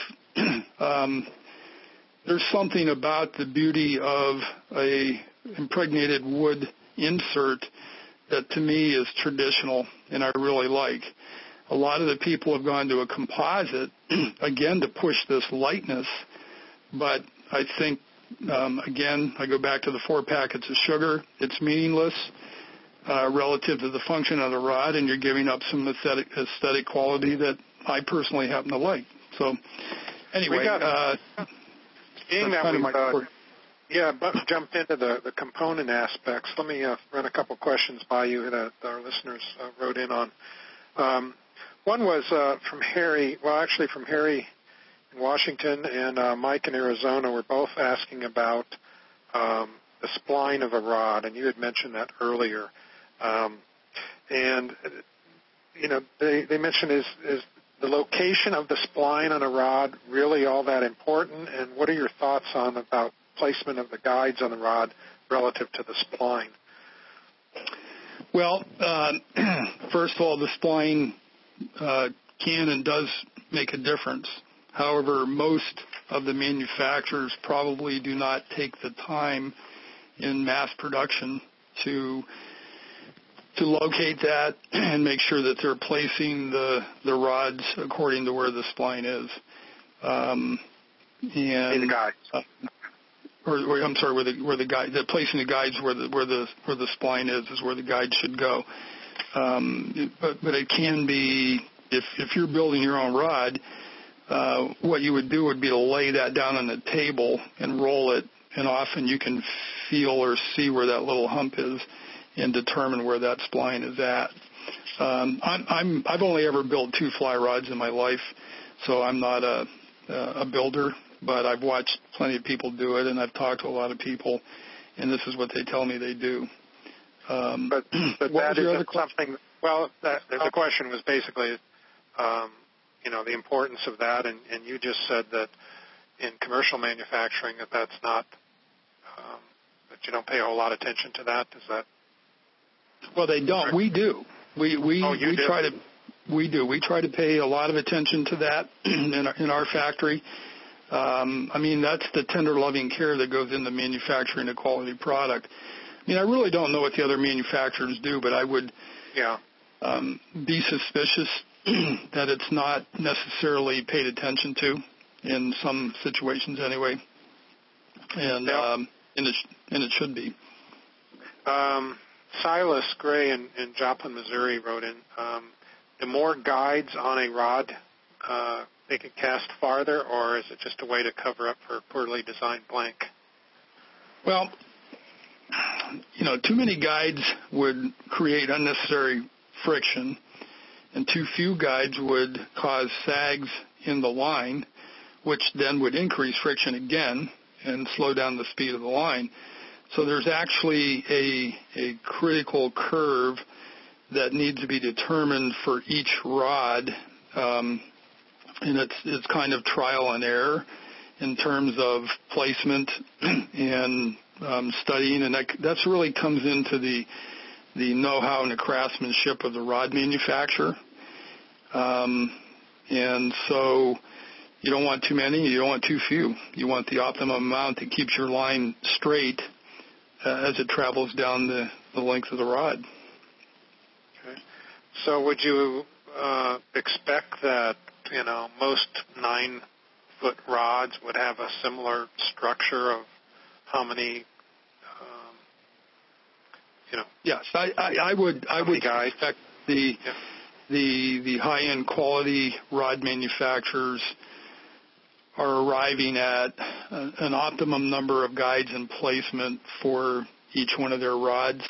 there's something about the beauty of a impregnated wood insert that to me is traditional and I really like. A lot of the people have gone to a composite, again, to push this lightness, but I think, again, I go back to the 4 packets of sugar. It's meaningless relative to the function of the rod, and you're giving up some aesthetic quality that I personally happen to like. So, anyway, jumped into the component aspects. Let me run a couple questions by you that our listeners wrote in on. One was from Harry, from Harry in Washington and Mike in Arizona. Were both asking about the spline of a rod, and you had mentioned that earlier. They mentioned is the location of the spline on a rod really all that important, and what are your thoughts about placement of the guides on the rod relative to the spline? Well, first of all, the spline can and does make a difference. However, most of the manufacturers probably do not take the time in mass production to locate that and make sure that they're placing the rods according to where the spline is. And the guides. I'm sorry, where the guide, placing the guides where the spline is where the guide should go. But it can be, if you're building your own rod, what you would do would be to lay that down on the table and roll it, and often you can feel or see where that little hump is and determine where that spline is at. I've only ever built 2 fly rods in my life, so I'm not a builder, but I've watched plenty of people do it, and I've talked to a lot of people, and this is what they tell me they do. But that isn't something. Well, the question was basically, the importance of that, and you just said that in commercial manufacturing that's not that you don't pay a whole lot of attention to that. Is that? Well, they don't. Correct? We do. We do? try to. We do. We try to pay a lot of attention to that in our factory. That's the tender, loving care that goes into manufacturing a quality product. I really don't know what the other manufacturers do, but I would be suspicious that it's not necessarily paid attention to in some situations anyway, and it should be. Silas Gray in Joplin, Missouri wrote in, the more guides on a rod, they can cast farther, or is it just a way to cover up for a poorly designed blank? Well, too many guides would create unnecessary friction, and too few guides would cause sags in the line, which then would increase friction again and slow down the speed of the line. So there's actually a critical curve that needs to be determined for each rod, and it's kind of trial and error in terms of placement and studying, and that really comes into the know-how and the craftsmanship of the rod manufacturer. And so you don't want too many, you don't want too few. You want the optimum amount that keeps your line straight as it travels down the length of the rod. Okay. So would you expect that, most 9-foot rods would have a similar structure of how many, Yes, I would expect the high-end quality rod manufacturers are arriving at an optimum number of guides and placement for each one of their rods.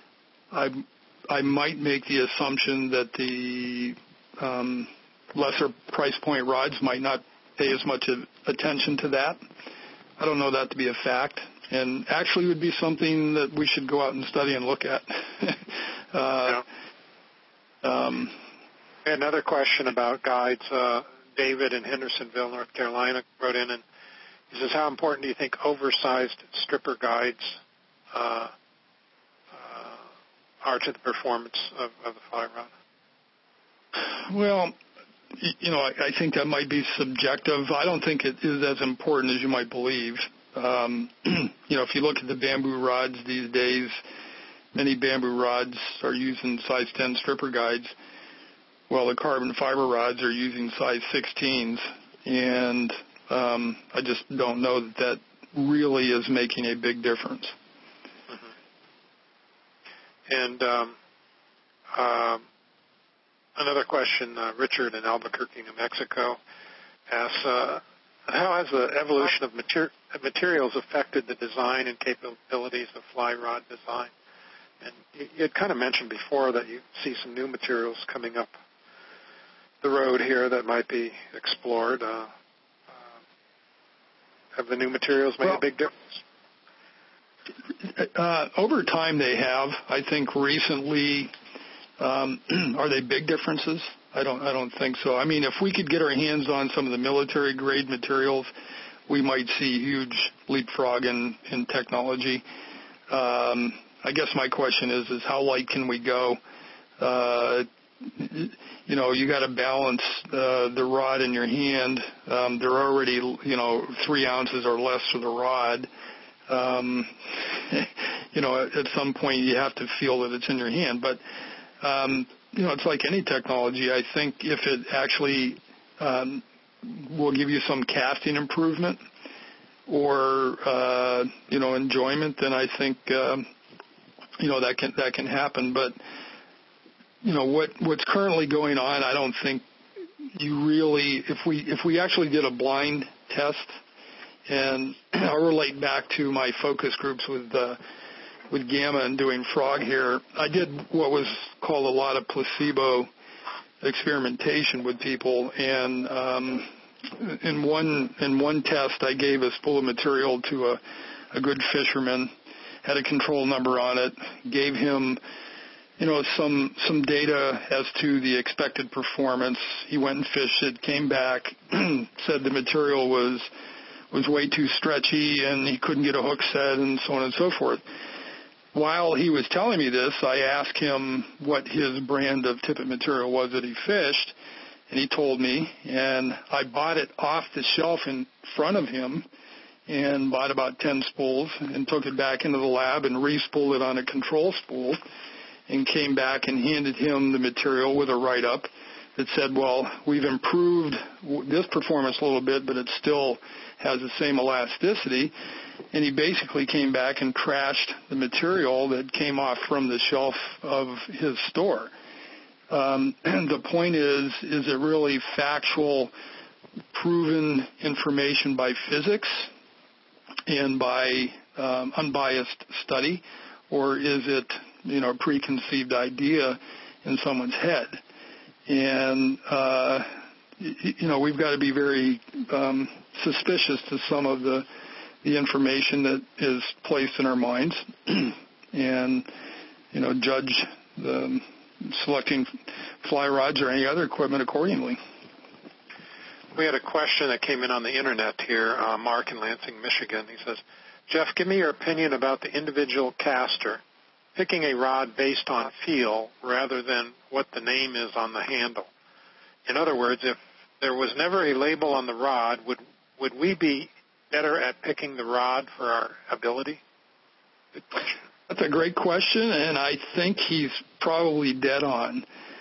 I might make the assumption that the lesser price point rods might not pay as much attention to that. I don't know that to be a fact, and actually would be something that we should go out and study and look at. Another question about guides. David in Hendersonville, North Carolina, wrote in and he says, how important do you think oversized stripper guides are to the performance of the fly rod? Well, I think that might be subjective. I don't think it is as important as you might believe. If you look at the bamboo rods these days, many bamboo rods are using size 10 stripper guides, while the carbon fiber rods are using size 16s. And I just don't know that really is making a big difference. Mm-hmm. And another question, Richard in Albuquerque, New Mexico, asks, how has the evolution of materials affected the design and capabilities of fly rod design? And you had kind of mentioned before that you see some new materials coming up the road here that might be explored. Have the new materials made a big difference? Over time they have. I think recently, are they big differences? I don't think so. If we could get our hands on some of the military grade materials, we might see huge leapfrog in technology. I guess my question is how light can we go? You got to balance the rod in your hand. They're already, 3 ounces or less for the rod. At some point you have to feel that it's in your hand. But, it's like any technology. I think if it actually will give you some casting improvement or, enjoyment, then I think, that can happen. But, what's currently going on, I don't think you really, if we actually did a blind test, and I'll relate back to my focus groups with Gamma and doing frog hair, I did what was called a lot of placebo experimentation with people, and in one test I gave a spool of material to a good fisherman, had a control number on it, gave him some data as to the expected performance. He went and fished it, came back, said the material was way too stretchy and he couldn't get a hook set and so on and so forth. While he was telling me this, I asked him what his brand of tippet material was that he fished, and he told me, and I bought it off the shelf in front of him and bought about 10 spools and took it back into the lab and re-spooled it on a control spool and came back and handed him the material with a write-up that said, well, we've improved this performance a little bit, but it still has the same elasticity. And he basically came back and trashed the material that came off from the shelf of his store. And the point is it really factual, proven information by physics and by unbiased study, or is it, a preconceived idea in someone's head? And, we've got to be very suspicious to some of the information that is placed in our minds and, judge the selecting fly rods or any other equipment accordingly. We had a question that came in on the Internet here, Mark in Lansing, Michigan. He says, Jeff, give me your opinion about the individual caster picking a rod based on feel rather than what the name is on the handle. In other words, if there was never a label on the rod, would we be better at picking the rod for our ability? Good question. That's a great question, and I think he's probably dead on.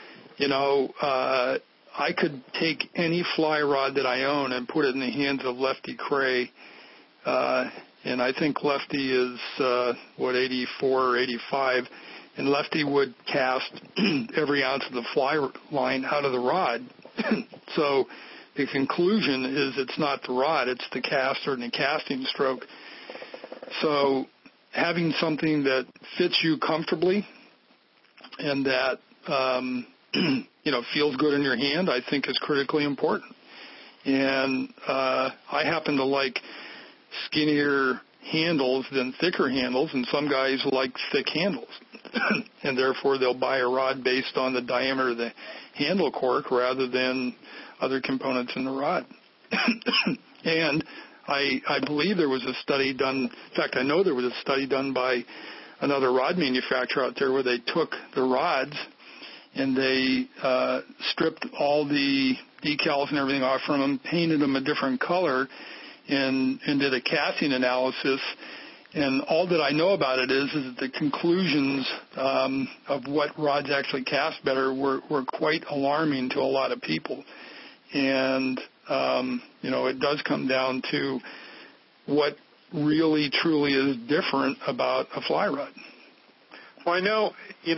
I could take any fly rod that I own and put it in the hands of Lefty Kreh, and I think Lefty is, 84 or 85, and Lefty would cast every ounce of the fly line out of the rod. So the conclusion is it's not the rod, it's the caster and the casting stroke. So having something that fits you comfortably and that, feels good in your hand, I think is critically important. And I happen to like skinnier handles than thicker handles, and some guys like thick handles. And therefore they'll buy a rod based on the diameter of the handle cork rather than other components in the rod. And I believe there was a study done, in fact, I know there was a study done by another rod manufacturer out there where they took the rods and they stripped all the decals and everything off from them, painted them a different color, and did a casting analysis. And all that I know about it is that the conclusions of what rods actually cast better were quite alarming to a lot of people. And, it does come down to what really, truly is different about a fly rod. Well, I know,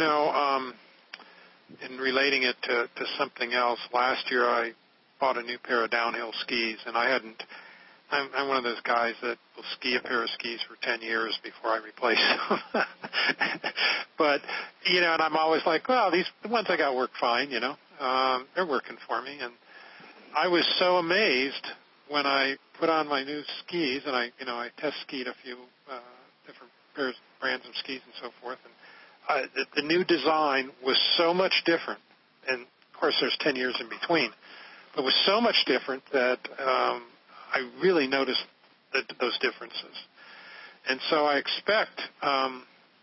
in relating it to something else, last year I bought a new pair of downhill skis, and I'm one of those guys that will ski a pair of skis for 10 years before I replace them. But, and I'm always like, well, the ones I got work fine, they're working for me. And I was so amazed when I put on my new skis, and I test skied a few different brands of skis and so forth, and the new design was so much different. And, of course, there's 10 years in between. But it was so much different that I really noticed those differences. And so I expect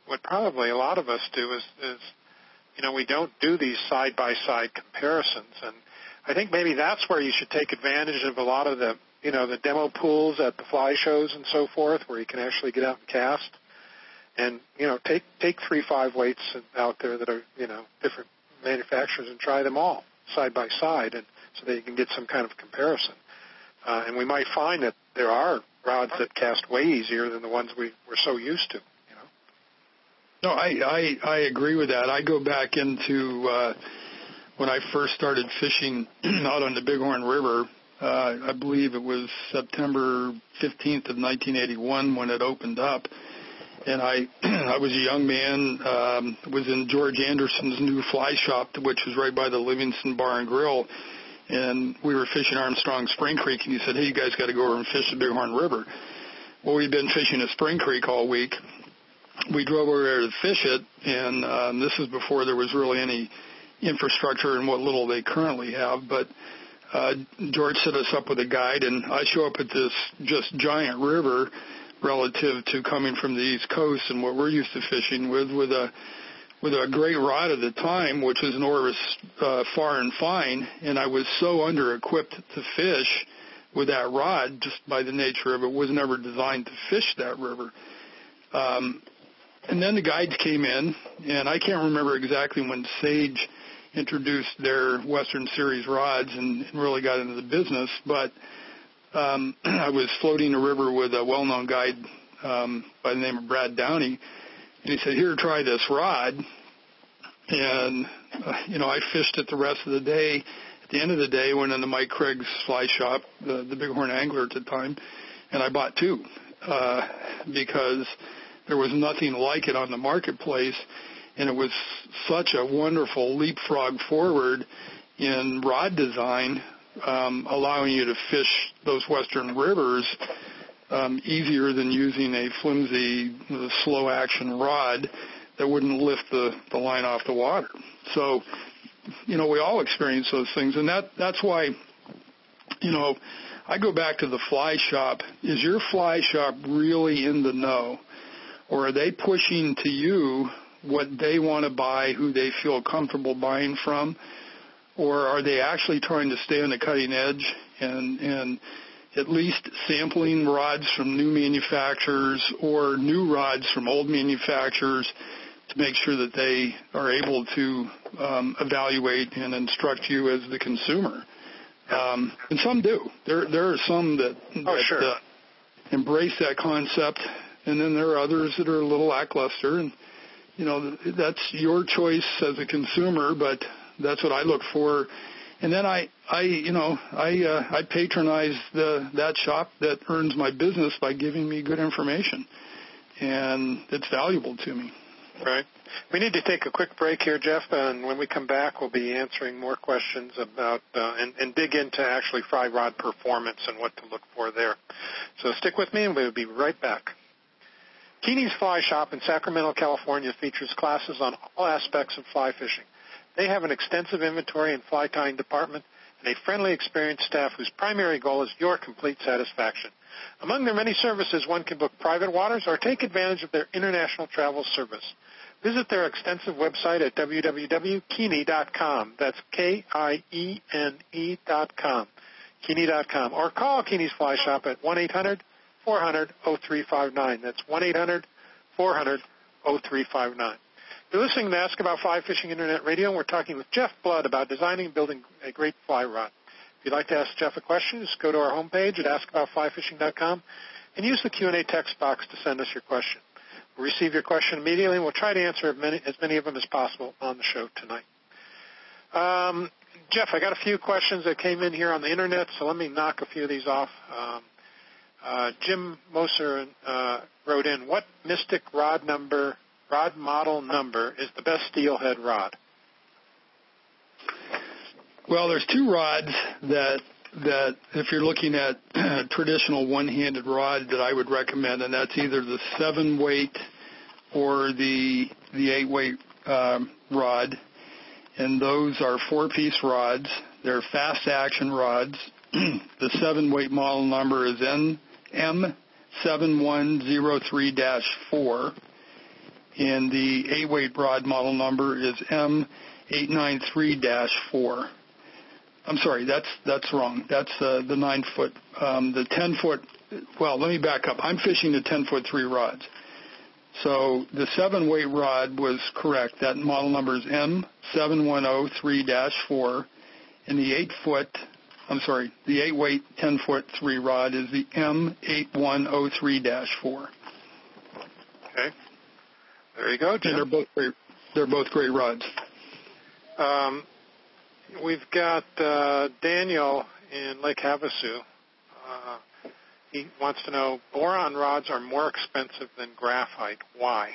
what probably a lot of us do is we don't do these side-by-side comparisons. And I think maybe that's where you should take advantage of a lot of the, the demo pools at the fly shows and so forth, where you can actually get out and cast. And, take 3-5 weights out there that are, different manufacturers and try them all side by side, and so that you can get some kind of comparison. And we might find that there are rods that cast way easier than the ones we're so used to. No, I agree with that. I go back into when I first started fishing out on the Bighorn River. I believe it was September 15th of 1981 when it opened up. And I was a young man, was in George Anderson's new fly shop, which was right by the Livingston Bar and Grill. And we were fishing Armstrong Spring Creek, and he said, hey, you guys got to go over and fish the Bighorn River. Well, we'd been fishing at Spring Creek all week. We drove over there to fish it, and this is before there was really any infrastructure and what little they currently have. But George set us up with a guide, and I show up at this just giant river relative to coming from the East Coast and what we're used to fishing with a great rod at the time, which was an Orvis Far and Fine, and I was so under-equipped to fish with that rod just by the nature of it. Was never designed to fish that river. And then the guides came in, and I can't remember exactly when Sage introduced their Western Series rods and really got into the business, but I was floating a river with a well-known guide by the name of Brad Downey, and he said, here, try this rod. And, I fished it the rest of the day. At the end of the day, I went into Mike Craig's fly shop, the Bighorn Angler at the time, and I bought two because there was nothing like it on the marketplace, and it was such a wonderful leapfrog forward in rod design, allowing you to fish those western rivers easier than using a flimsy, slow-action rod that wouldn't lift the line off the water. So, we all experience those things, and that's why, I go back to the fly shop. Is your fly shop really in the know? Or are they pushing to you what they want to buy, who they feel comfortable buying from? Or are they actually trying to stay on the cutting edge and at least sampling rods from new manufacturers or new rods from old manufacturers to make sure that they are able to evaluate and instruct you as the consumer? And some do. There are some that embrace that concept, and then there are others that are a little lackluster. And, that's your choice as a consumer, but that's what I look for. And then I patronize that shop that earns my business by giving me good information, and it's valuable to me. Right. We need to take a quick break here, Jeff, and when we come back, we'll be answering more questions about and dig into actually fry rod performance and what to look for there. So stick with me, and we'll be right back. Keeney's Fly Shop in Sacramento, California features classes on all aspects of fly fishing. They have an extensive inventory and fly tying department and a friendly, experienced staff whose primary goal is your complete satisfaction. Among their many services, one can book private waters or take advantage of their international travel service. Visit their extensive website at www.keeney.com. That's Kiene.com. Keeney.com. Or call Keeney's Fly Shop at 1-800-400-0359. That's 1-800-400-0359. You're listening to Ask About Fly Fishing Internet Radio, and we're talking with Jeff Blood about designing and building a great fly rod. If you'd like to ask Jeff a question, just go to our homepage at askaboutflyfishing.com and use the Q&A text box to send us your question. We'll receive your question immediately, and we'll try to answer as many of them as possible on the show tonight. Jeff, I got a few questions that came in here on the Internet, so let me knock a few of these off. Jim Moser wrote in, what Mystic rod model number is the best steelhead rod? Well, there's two rods that if you're looking at a traditional one-handed rod that I would recommend, and that's either the 7-weight or the 8-weight rod, and those are 4-piece rods. They're fast-action rods. The 7-weight model number is M7103-4. and the 8-weight rod model number is M893-4. I'm sorry, that's wrong. That's the 9-foot. The 10-foot, well, let me back up. I'm fishing the 10-foot 3 rods. So the 7-weight rod was correct. That model number is M7103-4, and the 8-weight 10-foot 3 rod is the M8103-4. Okay. There you go, Jim. And they're both great rods. We've got Daniel in Lake Havasu. He wants to know, boron rods are more expensive than graphite. Why?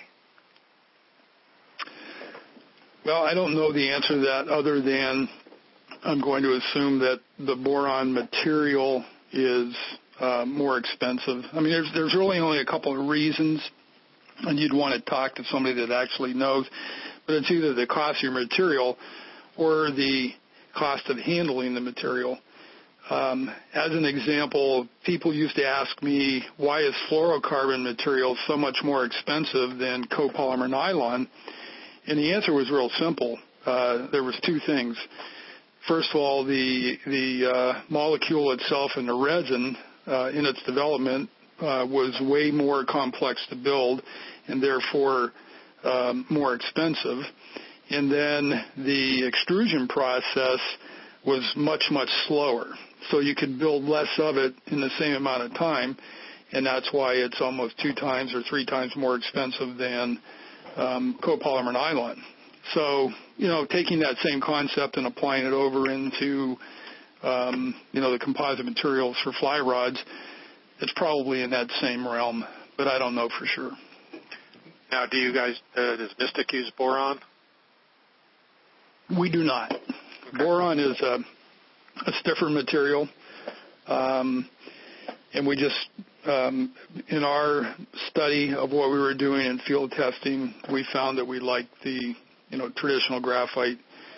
Well, I don't know the answer to that other than I'm going to assume that the boron material is more expensive. I mean, there's really only a couple of reasons, and you'd want to talk to somebody that actually knows, but it's either the cost of your material or the cost of handling the material. As an example, people used to ask me, why is fluorocarbon material so much more expensive than copolymer nylon? And the answer was real simple. There was two things. First of all, the molecule itself and the resin in its development was way more complex to build and therefore more expensive. And then the extrusion process was much, much slower. So you could build less of it in the same amount of time, and that's why it's almost 2 times or 3 times more expensive than copolymer nylon. So, taking that same concept and applying it over into, the composite materials for fly rods, it's probably in that same realm, but I don't know for sure. Now, do you guys, does Mystic use boron? We do not. Okay. Boron is a stiffer material, and we just, in our study of what we were doing in field testing, we found that we liked the, traditional graphite,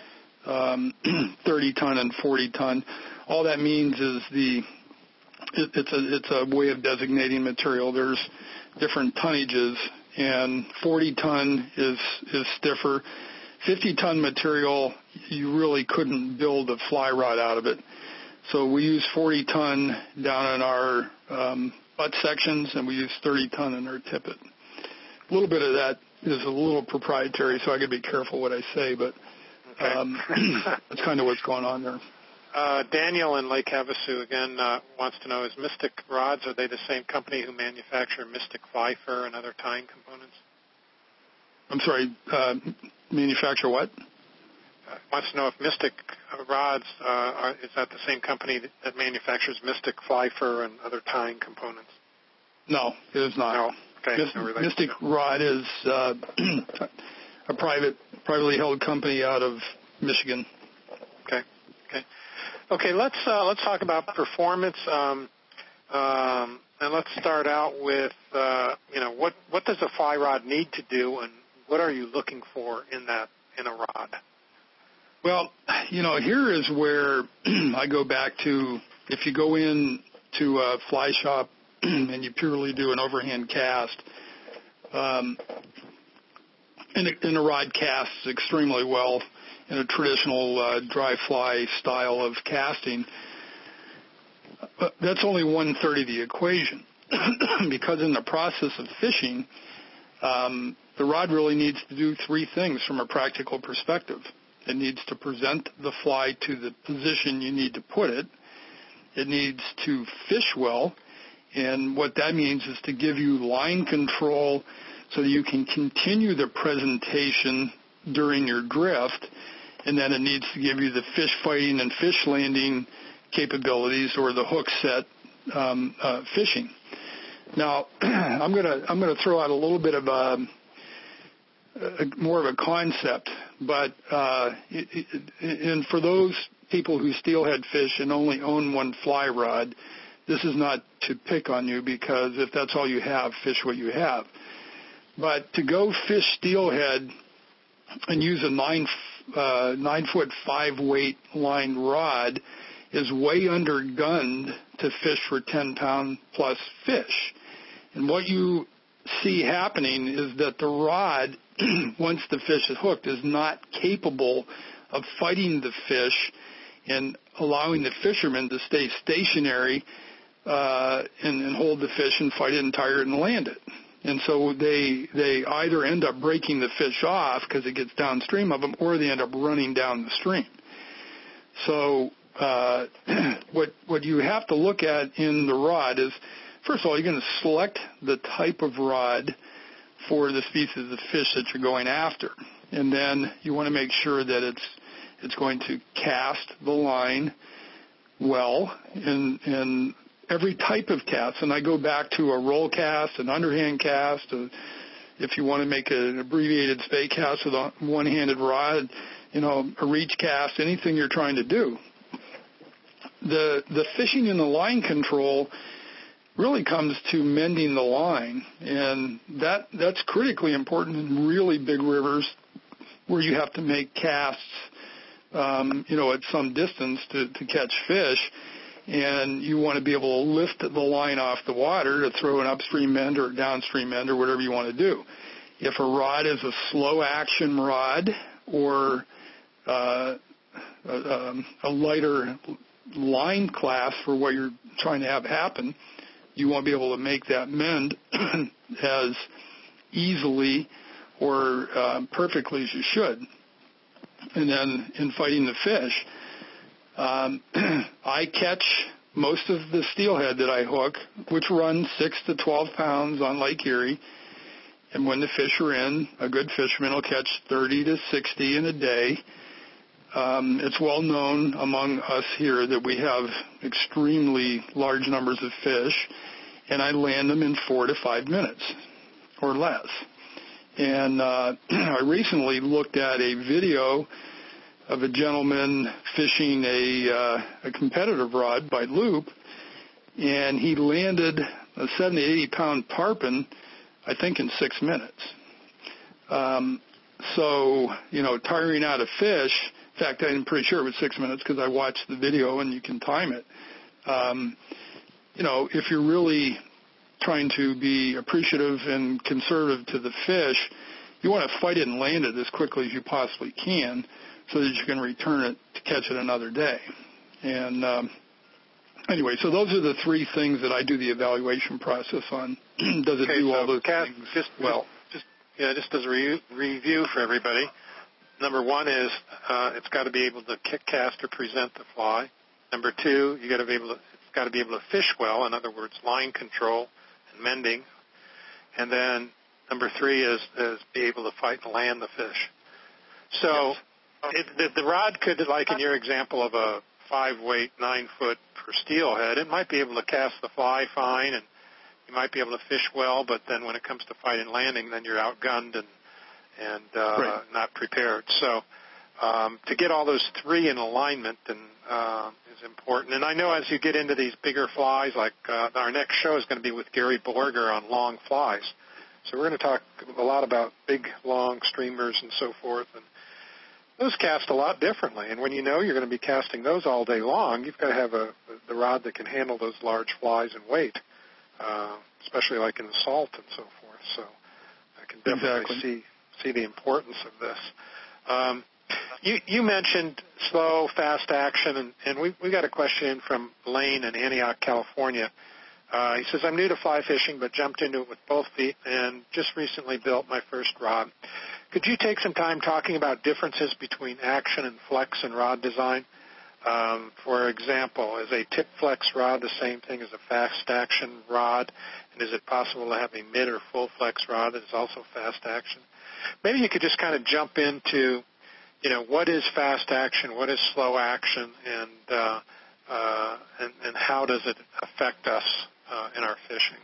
30-ton and 40-ton. All that means is it's a way of designating material. There's different tonnages, and 40-ton is stiffer. 50-ton material, you really couldn't build a fly rod out of it. So we use 40-ton down in our butt sections, and we use 30-ton in our tippet. A little bit of that is a little proprietary, so I got to be careful what I say, but that's kind of what's going on there. Daniel in Lake Havasu, again, wants to know, is Mystic Rods, are they the same company who manufacture Mystic Fly Fur and other tying components? I'm sorry, manufacture what? Wants to know if Mystic Rods, is that the same company that manufactures Mystic Fly Fur and other tying components? No, it is not. No. Okay. Mystic Rod is a privately held company out of Michigan. Okay. Let's talk about performance, and let's start out with what does a fly rod need to do, and what are you looking for in a rod? Well, here is where I go back to, if you go in to a fly shop and you purely do an overhand cast, and a rod casts extremely well in a traditional dry fly style of casting, that's only 1/3 of the equation. Because in the process of fishing, the rod really needs to do 3 things from a practical perspective. It needs to present the fly to the position you need to put it. It needs to fish well, and what that means is to give you line control so that you can continue the presentation during your drift, and then it needs to give you the fish fighting and fish landing capabilities, or the hook set fishing. Now, I'm going to throw out a little bit of more of a concept, but and for those people who steelhead fish and only own one fly rod, this is not to pick on you, because if that's all you have, fish what you have. But to go fish steelhead and use a 9-foot 5-weight line rod is way undergunned to fish for 10-pound plus fish. And what you see happening is that the rod, once the fish is hooked, is not capable of fighting the fish and allowing the fisherman to stay stationary and hold the fish and fight it and tire it and land it. And so they either end up breaking the fish off because it gets downstream of them, or they end up running down the stream. So what you have to look at in the rod is, first of all, you're going to select the type of rod for the species of fish that you're going after. And then you want to make sure that it's going to cast the line well in every type of cast. And I go back to a roll cast, an underhand cast, if you want to make an abbreviated spay cast with a one-handed rod, a reach cast, anything you're trying to do. The fishing and the line control really comes to mending the line, and that's critically important in really big rivers where you have to make casts, at some distance to catch fish, and you want to be able to lift the line off the water to throw an upstream end or a downstream end or whatever you want to do. If a rod is a slow action rod or a lighter line class for what you're trying to have happen, you won't be able to make that mend as easily or perfectly as you should. And then in fighting the fish, I catch most of the steelhead that I hook, which run 6 to 12 pounds on Lake Erie. And when the fish are in, a good fisherman will catch 30 to 60 in a day. It's well known among us here that we have extremely large numbers of fish, and I land them in 4 to 5 minutes or less. And I recently looked at a video of a gentleman fishing a competitive rod by loop, and he landed a 70, 80-pound tarpon, I think, in 6 minutes. So, tiring out a fish, in fact, I'm pretty sure it was 6 minutes because I watched the video and you can time it. If you're really trying to be appreciative and conservative to the fish, you want to fight it and land it as quickly as you possibly can so that you can return it to catch it another day. And anyway, so those are the three things that I do the evaluation process on. Does it do all those things well? Just as a review for everybody, number one is it's got to be able to kick, cast, or present the fly. Number two, it's got to be able to fish well. In other words, line control and mending. And then number three is be able to fight and land the fish. So the rod could, like in your example of a 5-weight, 9-foot per steelhead, it might be able to cast the fly fine, and you might be able to fish well, but then when it comes to fight and landing, then you're outgunned and right. Not prepared. So to get all those three in alignment is important. And I know as you get into these bigger flies, like our next show is going to be with Gary Borger on long flies. So we're going to talk a lot about big, long streamers and so forth. And those cast a lot differently. And when you know you're going to be casting those all day long, you've got to have the rod that can handle those large flies and weight, especially like in the salt and so forth. So I can definitely see the importance of this. You mentioned slow, fast action, and we got a question in from Lane in Antioch, California. He says, I'm new to fly fishing, but jumped into it with both feet and just recently built my first rod. Could you take some time talking about differences between action and flex and rod design? For example, is a tip flex rod the same thing as a fast action rod? And is it possible to have a mid or full flex rod that is also fast action? Maybe you could just kind of jump into, what is fast action, what is slow action, and how does it affect us in our fishing?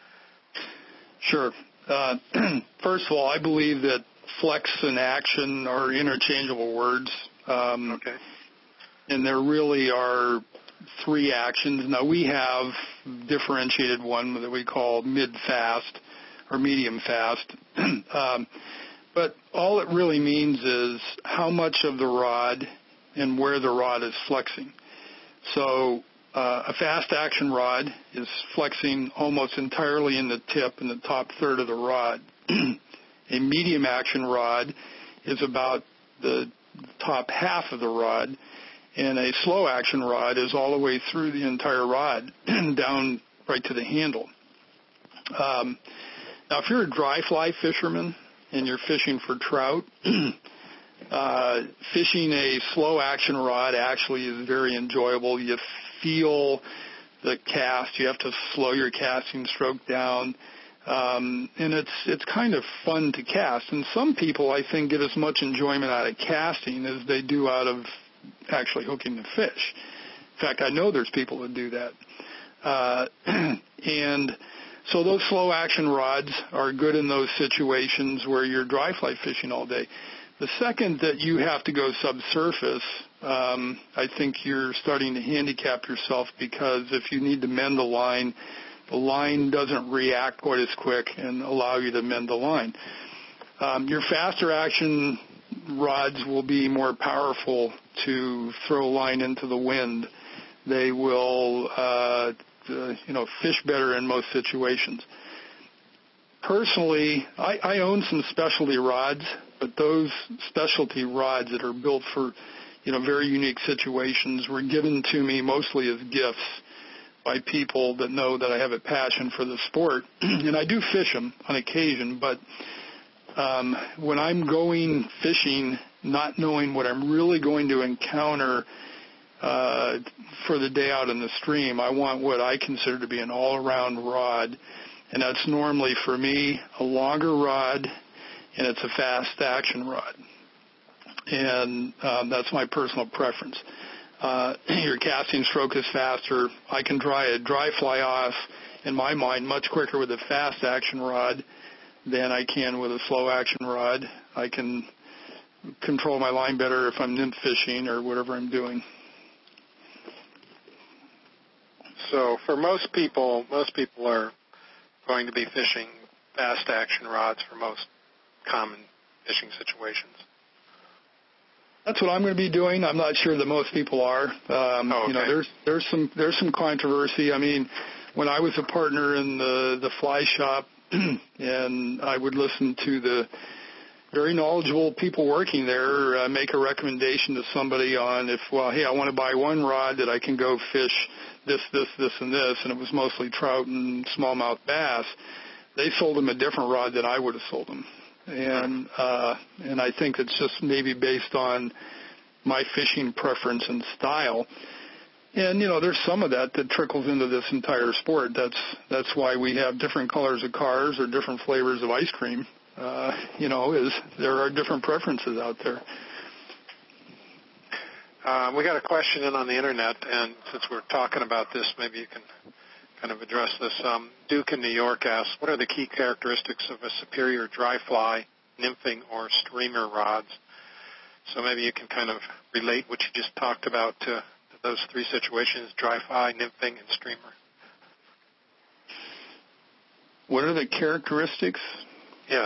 Sure. First of all, I believe that flex and action are interchangeable words. Okay. And there really are three actions. Now, we have differentiated one that we call mid-fast or medium-fast. But all it really means is how much of the rod and where the rod is flexing. So a fast action rod is flexing almost entirely in the tip in the top third of the rod. A medium action rod is about the top half of the rod, and a slow action rod is all the way through the entire rod down right to the handle. Now, if you're a dry fly fisherman and you're fishing for trout, fishing a slow action rod actually is very enjoyable. You feel the cast. You have to slow your casting stroke down. And it's kind of fun to cast. And some people, I think, get as much enjoyment out of casting as they do out of actually hooking the fish. In fact, I know there's people that do that. And so those slow action rods are good in those situations where you're dry fly fishing all day. The second that you have to go subsurface, I think you're starting to handicap yourself, because if you need to mend the line doesn't react quite as quick and allow you to mend the line. Your faster action rods will be more powerful to throw line into the wind. They will fish better in most situations. Personally, I own some specialty rods, but those specialty rods that are built for very unique situations were given to me mostly as gifts by people that know that I have a passion for the sport. And I do fish them on occasion, but when I'm going fishing, not knowing what I'm really going to encounter for the day out in the stream, I want what I consider to be an all-around rod. And that's normally, for me, a longer rod, and it's a fast action rod. And that's my personal preference. Your casting stroke is faster. I can dry a dry fly off, in my mind, much quicker with a fast action rod than I can with a slow action rod. I can control my line better if I'm nymph fishing or whatever I'm doing. So for most people are going to be fishing fast action rods for most common fishing situations. That's what I'm going to be doing. I'm not sure that most people are. Okay. There's some controversy. I mean, when I was a partner in the fly shop, and I would listen to the very knowledgeable people working there make a recommendation to somebody on hey, I want to buy one rod that I can go fish this, and this, and it was mostly trout and smallmouth bass. They sold them a different rod than I would have sold them. And I think it's just maybe based on my fishing preference and style. And, there's some of that trickles into this entire sport. That's why we have different colors of cars or different flavors of ice cream. Is there are different preferences out there. We got a question in on the internet, and since we're talking about this, maybe you can kind of address this. Duke in New York asks, what are the key characteristics of a superior dry fly, nymphing, or streamer rods? So maybe you can kind of relate what you just talked about to those three situations, dry fly, nymphing, and streamer. What are the characteristics? Yes.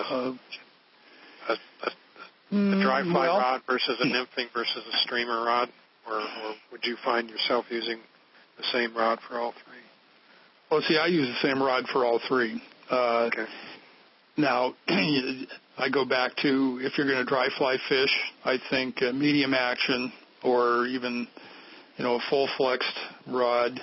A dry fly rod versus a nymphing versus a streamer rod, or would you find yourself using the same rod for all three? Well, see, I use the same rod for all three. Okay. Now, I go back to, if you're going to dry fly fish, I think medium action or even, a full flexed rod,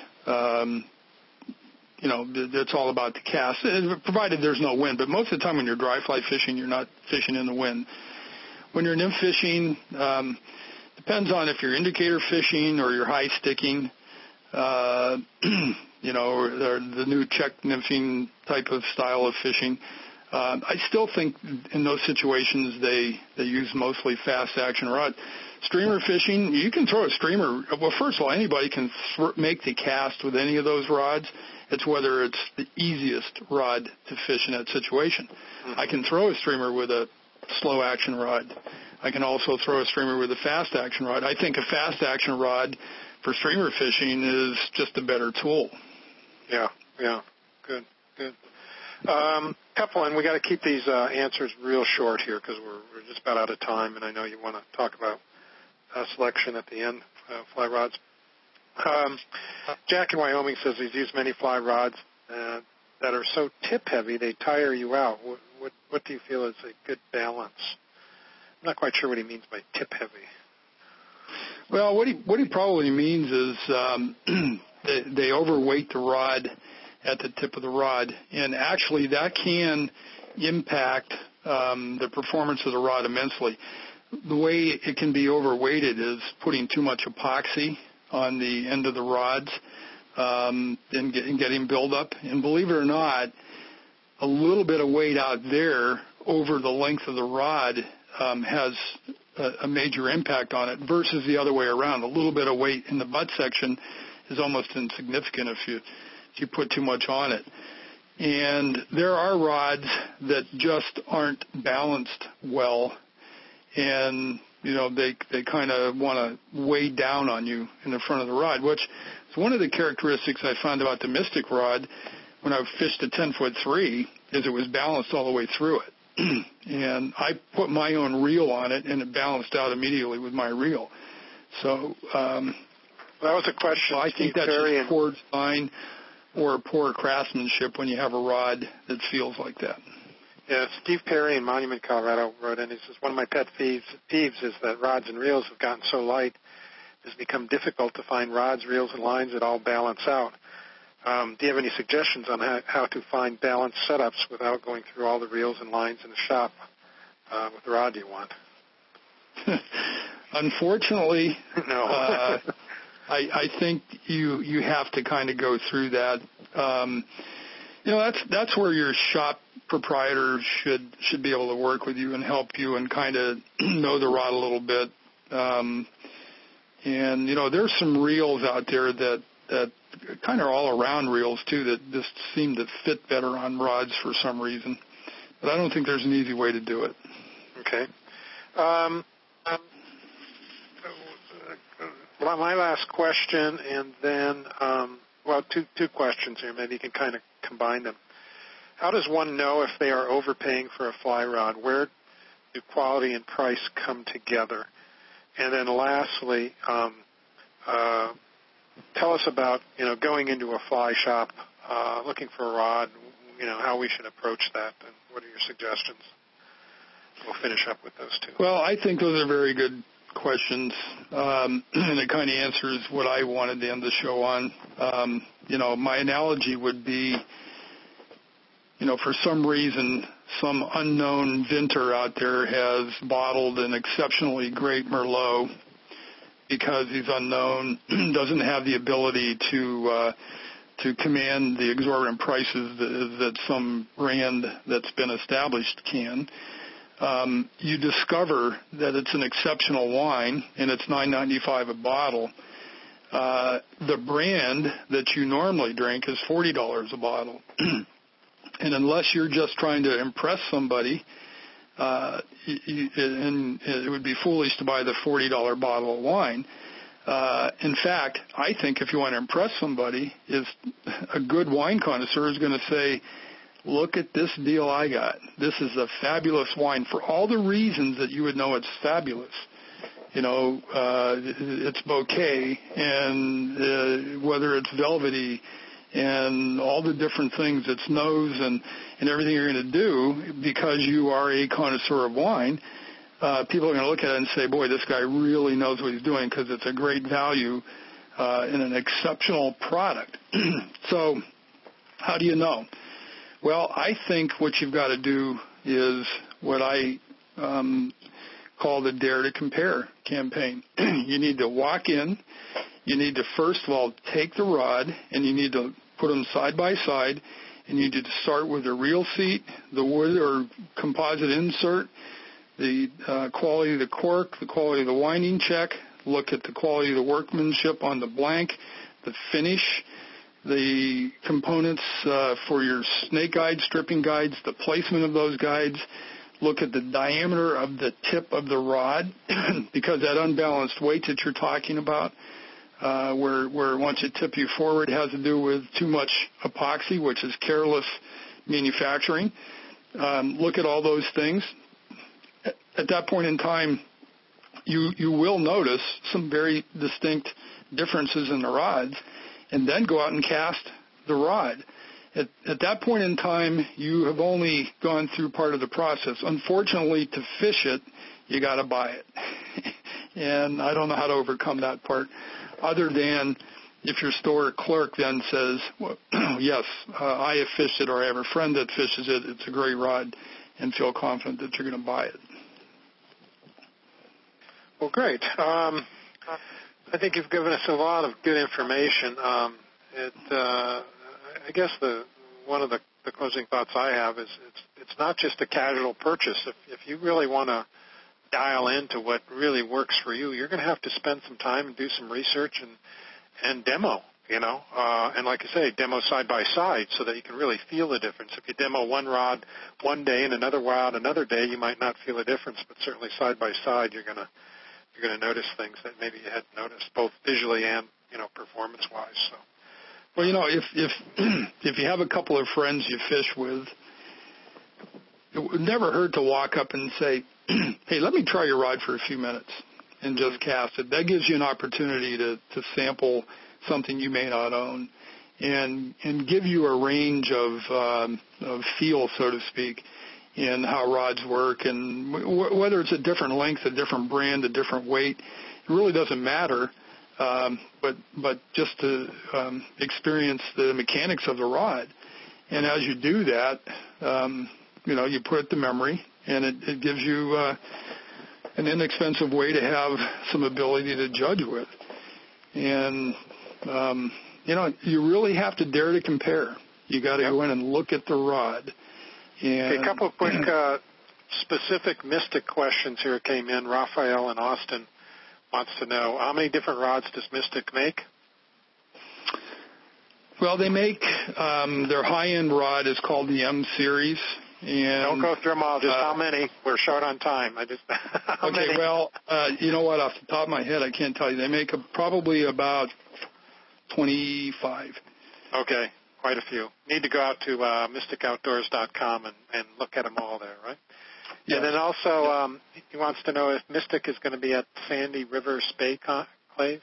it's all about the cast, provided there's no wind. But most of the time when you're dry fly fishing, you're not fishing in the wind. When you're nymph fishing, depends on if you're indicator fishing or you're high sticking. Or the new check nymphing type of style of fishing. I still think in those situations they use mostly fast action rod. Streamer fishing, you can throw a streamer. Well, first of all, anybody can make the cast with any of those rods. It's whether it's the easiest rod to fish in that situation. Mm-hmm. I can throw a streamer with a slow action rod. I can also throw a streamer with a fast action rod. I think a fast action rod for streamer fishing is just a better tool. Yeah, good. Couple, and we got to keep these answers real short here because we're just about out of time, and I know you want to talk about selection at the end, fly rods. Jack in Wyoming says he's used many fly rods that are so tip-heavy they tire you out. What do you feel is a good balance? I'm not quite sure what he means by tip-heavy. Well, what he probably means is they overweight the rod at the tip of the rod, and actually that can impact the performance of the rod immensely. The way it can be overweighted is putting too much epoxy on the end of the rods and getting buildup. And believe it or not, a little bit of weight out there over the length of the rod has a major impact on it versus the other way around. A little bit of weight in the butt section is almost insignificant if you put too much on it. And there are rods that just aren't balanced well, and they kind of want to weigh down on you in the front of the rod, which is one of the characteristics I found about the Mystic rod when I fished a 10-foot 3, is it was balanced all the way through it. And I put my own reel on it, and it balanced out immediately with my reel. So that was a question. So I think that's just poor design or poor craftsmanship when you have a rod that feels like that. Yeah, Steve Perry in Monument, Colorado wrote in. He says, one of my pet peeves is that rods and reels have gotten so light, it has become difficult to find rods, reels, and lines that all balance out. Do you have any suggestions on how to find balanced setups without going through all the reels and lines in the shop with the rod you want? Unfortunately, no. I think you have to kind of go through that. That's where your shop proprietor should be able to work with you and help you and kind of know the rod a little bit. And there's some reels out there that kind of all around reels too that just seem to fit better on rods for some reason. But I don't think there's an easy way to do it. Okay. Well, my last question, and then, two questions here. Maybe you can kind of combine them. How does one know if they are overpaying for a fly rod? Where do quality and price come together? And then lastly, tell us about, going into a fly shop, looking for a rod, how we should approach that, and what are your suggestions? We'll finish up with those two. Well, I think those are very good questions, and it kind of answers what I wanted to end the show on. My analogy would be, for some reason, some unknown vinter out there has bottled an exceptionally great Merlot because he's unknown, doesn't have the ability to command the exorbitant prices that some brand that's been established can. You discover that it's an exceptional wine, and it's $9.95 a bottle. The brand that you normally drink is $40 a bottle. And unless you're just trying to impress somebody, and it would be foolish to buy the $40 bottle of wine. In fact, I think if you want to impress somebody, is a good wine connoisseur is going to say, look at this deal I got. This is a fabulous wine for all the reasons that you would know it's fabulous. It's bouquet, and whether it's velvety, and all the different things, its nose and everything you're going to do, because you are a connoisseur of wine, people are going to look at it and say, boy, this guy really knows what he's doing because it's a great value in an exceptional product. So how do you know? Well, I think what you've got to do is what I call the Dare to Compare campaign. You need to walk in. You need to, first of all, take the rod, and you need to put them side by side, and you need to start with the reel seat, the wood or composite insert, the quality of the cork, the quality of the winding check, look at the quality of the workmanship on the blank, the finish, the components for your snake guides, stripping guides, the placement of those guides, look at the diameter of the tip of the rod, because that unbalanced weight that you're talking about, where once it tip you forward has to do with too much epoxy, which is careless manufacturing. Look at all those things. At that point in time, you will notice some very distinct differences in the rods, and then go out and cast the rod. At that point in time, you have only gone through part of the process. Unfortunately, to fish it, you got to buy it. And I don't know how to overcome that part, other than if your store clerk then says, well, yes, I have fished it, or I have a friend that fishes it, it's a great rod, and feel confident that you're going to buy it. Well, great. I think you've given us a lot of good information. I guess one of the closing thoughts I have is it's not just a casual purchase. If you really want to dial into what really works for you, you're going to have to spend some time and do some research and demo, and like I say, demo side by side so that you can really feel the difference. If you demo one rod one day and another rod another day, you might not feel a difference, but certainly side by side, you're going to notice things that maybe you hadn't noticed, both visually and performance-wise. So. Well, if you have a couple of friends you fish with, it would never hurt to walk up and say, hey, let me try your rod for a few minutes and just cast it. That gives you an opportunity to sample something you may not own and give you a range of feel, so to speak, in how rods work. And whether it's a different length, a different brand, a different weight, it really doesn't matter. But just to experience the mechanics of the rod. And as you do that, you put it to memory, and it gives you an inexpensive way to have some ability to judge with. And, you really have to dare to compare. You got to go in and look at the rod. And a couple of quick specific Mystic questions here came in. Raphael in Austin wants to know, how many different rods does Mystic make? Well, they make their high-end rod is called the M Series. And, don't go through them all. Just how many? We're short on time. Okay, well, you know what? Off the top of my head, I can't tell you. They make probably about 25. Okay, quite a few. Need to go out to mysticoutdoors.com and look at them all there, right? Yes. And then also, he wants to know if Mystic is going to be at Sandy River Spay Clave.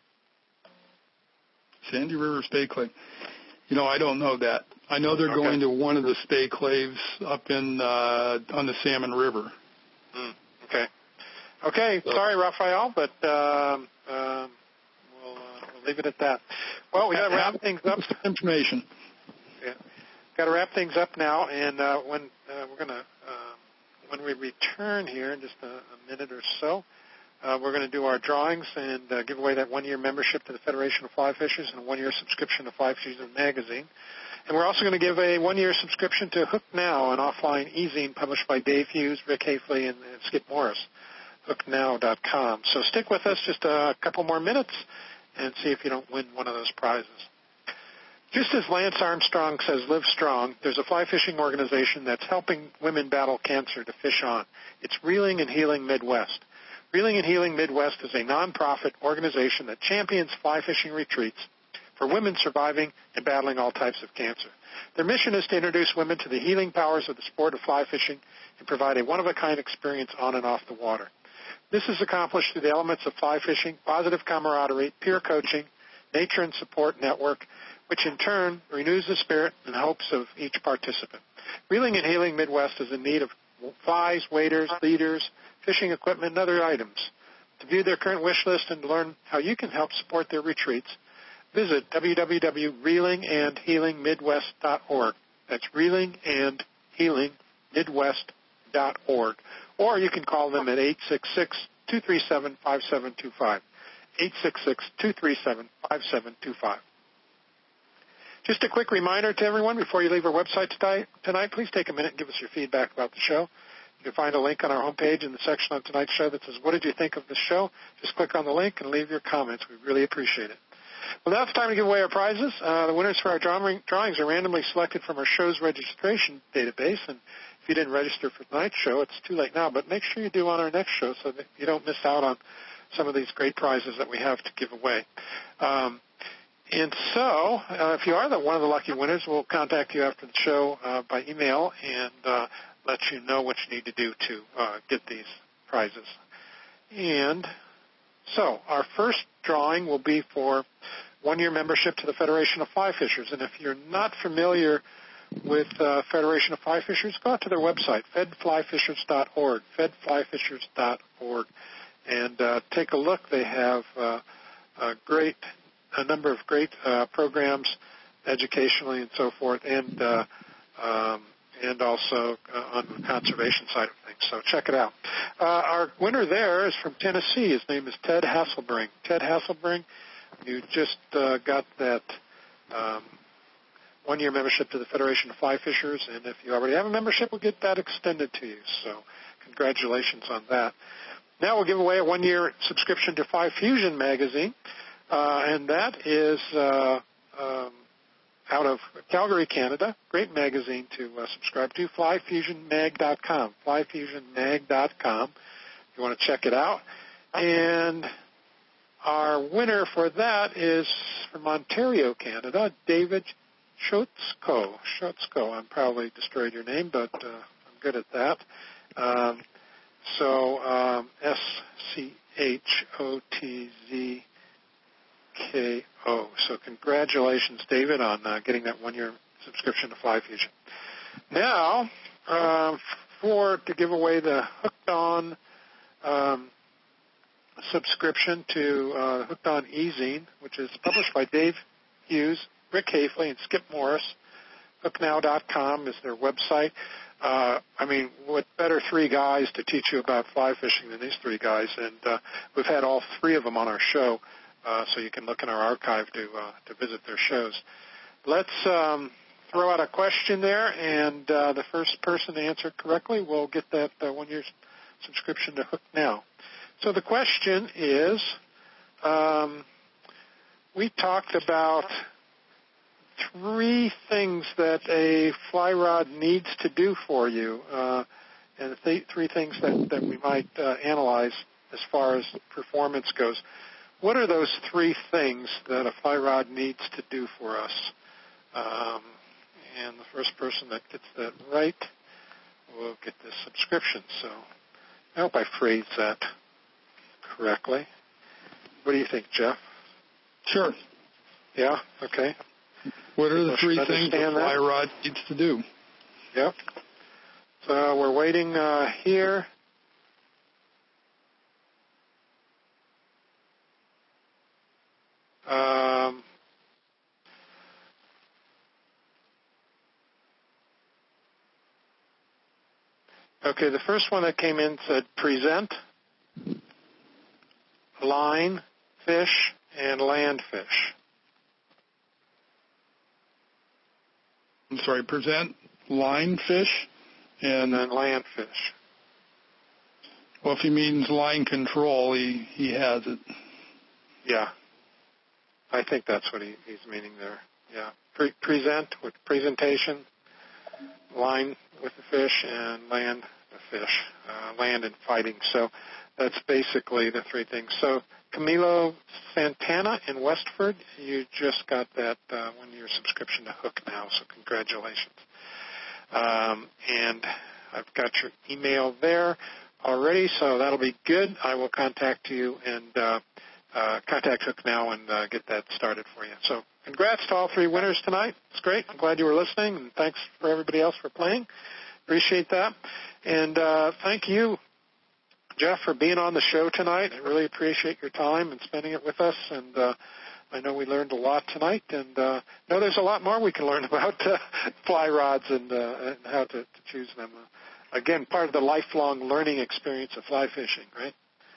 Sandy River Spay Clave. I don't know that. I know they're going to one of the Spay Claves up in on the Salmon River. Okay. Okay. So, sorry, Raphael, but we'll leave it at that. Well, we got to wrap things up. Information. Yeah. Got to wrap things up now, and when we're going to. When we return here in just a minute or so, we're going to do our drawings and give away that one-year membership to the Federation of Fly Fishers and a one-year subscription to Fly Fishing Magazine. And we're also going to give a one-year subscription to Hook Now, an offline e-zine published by Dave Hughes, Rick Hafley, and Skip Morris, hooknow.com. So stick with us just a couple more minutes and see if you don't win one of those prizes. Just as Lance Armstrong says, live strong, there's a fly fishing organization that's helping women battle cancer to fish on. It's Reeling and Healing Midwest. Reeling and Healing Midwest is a nonprofit organization that champions fly fishing retreats for women surviving and battling all types of cancer. Their mission is to introduce women to the healing powers of the sport of fly fishing and provide a one-of-a-kind experience on and off the water. This is accomplished through the elements of fly fishing, positive camaraderie, peer coaching, nature and support network, which in turn renews the spirit and hopes of each participant. Reeling and Healing Midwest is in need of flies, waders, leaders, fishing equipment, and other items. To view their current wish list and to learn how you can help support their retreats, visit www.reelingandhealingmidwest.org. That's reelingandhealingmidwest.org. Or you can call them at 866-237-5725. 866-237-5725. Just a quick reminder to everyone before you leave our website tonight, please take a minute and give us your feedback about the show. You can find a link on our homepage in the section on tonight's show that says, what did you think of the show? Just click on the link and leave your comments. We really appreciate it. Well, now it's time to give away our prizes. The winners for our drawings are randomly selected from our show's registration database. And if you didn't register for tonight's show, it's too late now. But make sure you do on our next show so that you don't miss out on some of these great prizes that we have to give away. And so, if you are one of the lucky winners, we'll contact you after the show by email and let you know what you need to do to get these prizes. And So our first drawing will be for one-year membership to the Federation of Fly Fishers. And if you're not familiar with Federation of Fly Fishers, go out to their website, fedflyfishers.org, fedflyfishers.org, and take a look. They have a number of great programs educationally and so forth, and also on the conservation side of things. So check it out. Our winner there is from Tennessee. His name is Ted Hasselbring. Ted Hasselbring, you just got that one-year membership to the Federation of Fly Fishers, and if you already have a membership, we'll get that extended to you. So congratulations on that. Now we'll give away a one-year subscription to Fly Fusion magazine, and that is out of Calgary, Canada. Great magazine to subscribe to, flyfusionmag.com, flyfusionmag.com. If you want to check it out. And our winner for that is from Ontario, Canada, David Schutzko. I probably destroyed your name, but I'm good at that. SCHOTZKO. So congratulations, David, on getting that one-year subscription to Fly Fusion. Now, to give away the Hooked On subscription to Hooked On e-zine, which is published by Dave Hughes, Rick Hafley, and Skip Morris. Hooknow.com is their website. What better three guys to teach you about fly fishing than these three guys? And we've had all three of them on our show, so you can look in our archive to visit their shows. Let's throw out a question there, and the first person to answer correctly will get that one-year subscription to Hook Now. So the question is, we talked about three things that a fly rod needs to do for you, and three things that we might analyze as far as performance goes. What are those three things that a fly rod needs to do for us? And the first person that gets that right will get this subscription. So I hope I phrased that correctly. What do you think, Jeff? Sure. Yeah? Okay. What are the three things a fly rod needs to do? Yep. So we're waiting here. Okay, the first one that came in said present, line, fish, and land fish. I'm sorry, present, line fish, and then land fish. Well, if he means line control, he has it. Yeah. I think that's what he's meaning there. Yeah. Present with presentation, line with the fish, and land the fish, land and fighting. So that's basically the three things. So Camilo Santana in Westford, you just got that one-year subscription to Hook Now, so congratulations. And I've got your email there already, so that'll be good. I will contact you and contact Hook Now and get that started for you. So congrats to all three winners tonight. It's great. I'm glad you were listening, and thanks for everybody else for playing. Appreciate that. And thank you, Jeff, for being on the show tonight. I really appreciate your time and spending it with us. And I know we learned a lot tonight. And know there's a lot more we can learn about fly rods and how to choose them. Again, part of the lifelong learning experience of fly fishing, right?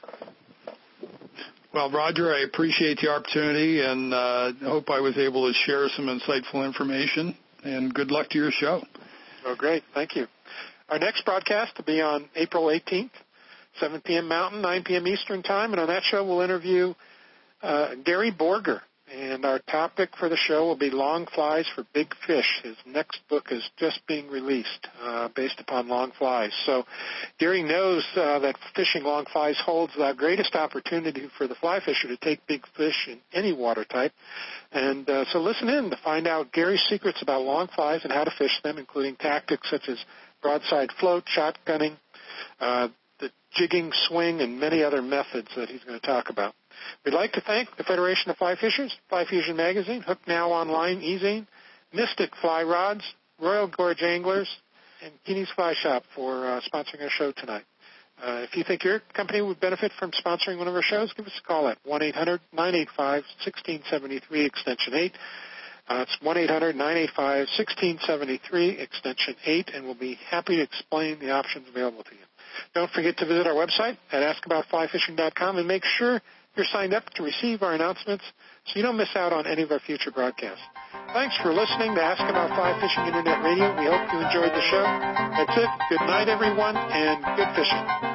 Well, Roger, I appreciate the opportunity, and hope I was able to share some insightful information. And good luck to your show. Oh, great. Thank you. Our next broadcast will be on April 18th, 7 p.m. Mountain, 9 p.m. Eastern Time. And on that show, we'll interview Gary Borger. And our topic for the show will be long flies for big fish. His next book is just being released based upon long flies. So Gary knows that fishing long flies holds the greatest opportunity for the fly fisher to take big fish in any water type. And so listen in to find out Gary's secrets about long flies and how to fish them, including tactics such as broadside float, shotgunning, the the jigging, swing, and many other methods that he's going to talk about. We'd like to thank the Federation of Fly Fishers, Fly Fusion Magazine, Hook Now Online, eZine, Mystic Fly Rods, Royal Gorge Anglers, and Keeney's Fly Shop for sponsoring our show tonight. If you think your company would benefit from sponsoring one of our shows, give us a call at 1-800-985-1673, extension 8. It's 1-800-985-1673, extension 8, and we'll be happy to explain the options available to you. Don't forget to visit our website at askaboutflyfishing.com and make sure you're signed up to receive our announcements so you don't miss out on any of our future broadcasts. Thanks for listening to Ask About Fly Fishing Internet Radio. We hope you enjoyed the show. That's it. Good night, everyone, and good fishing.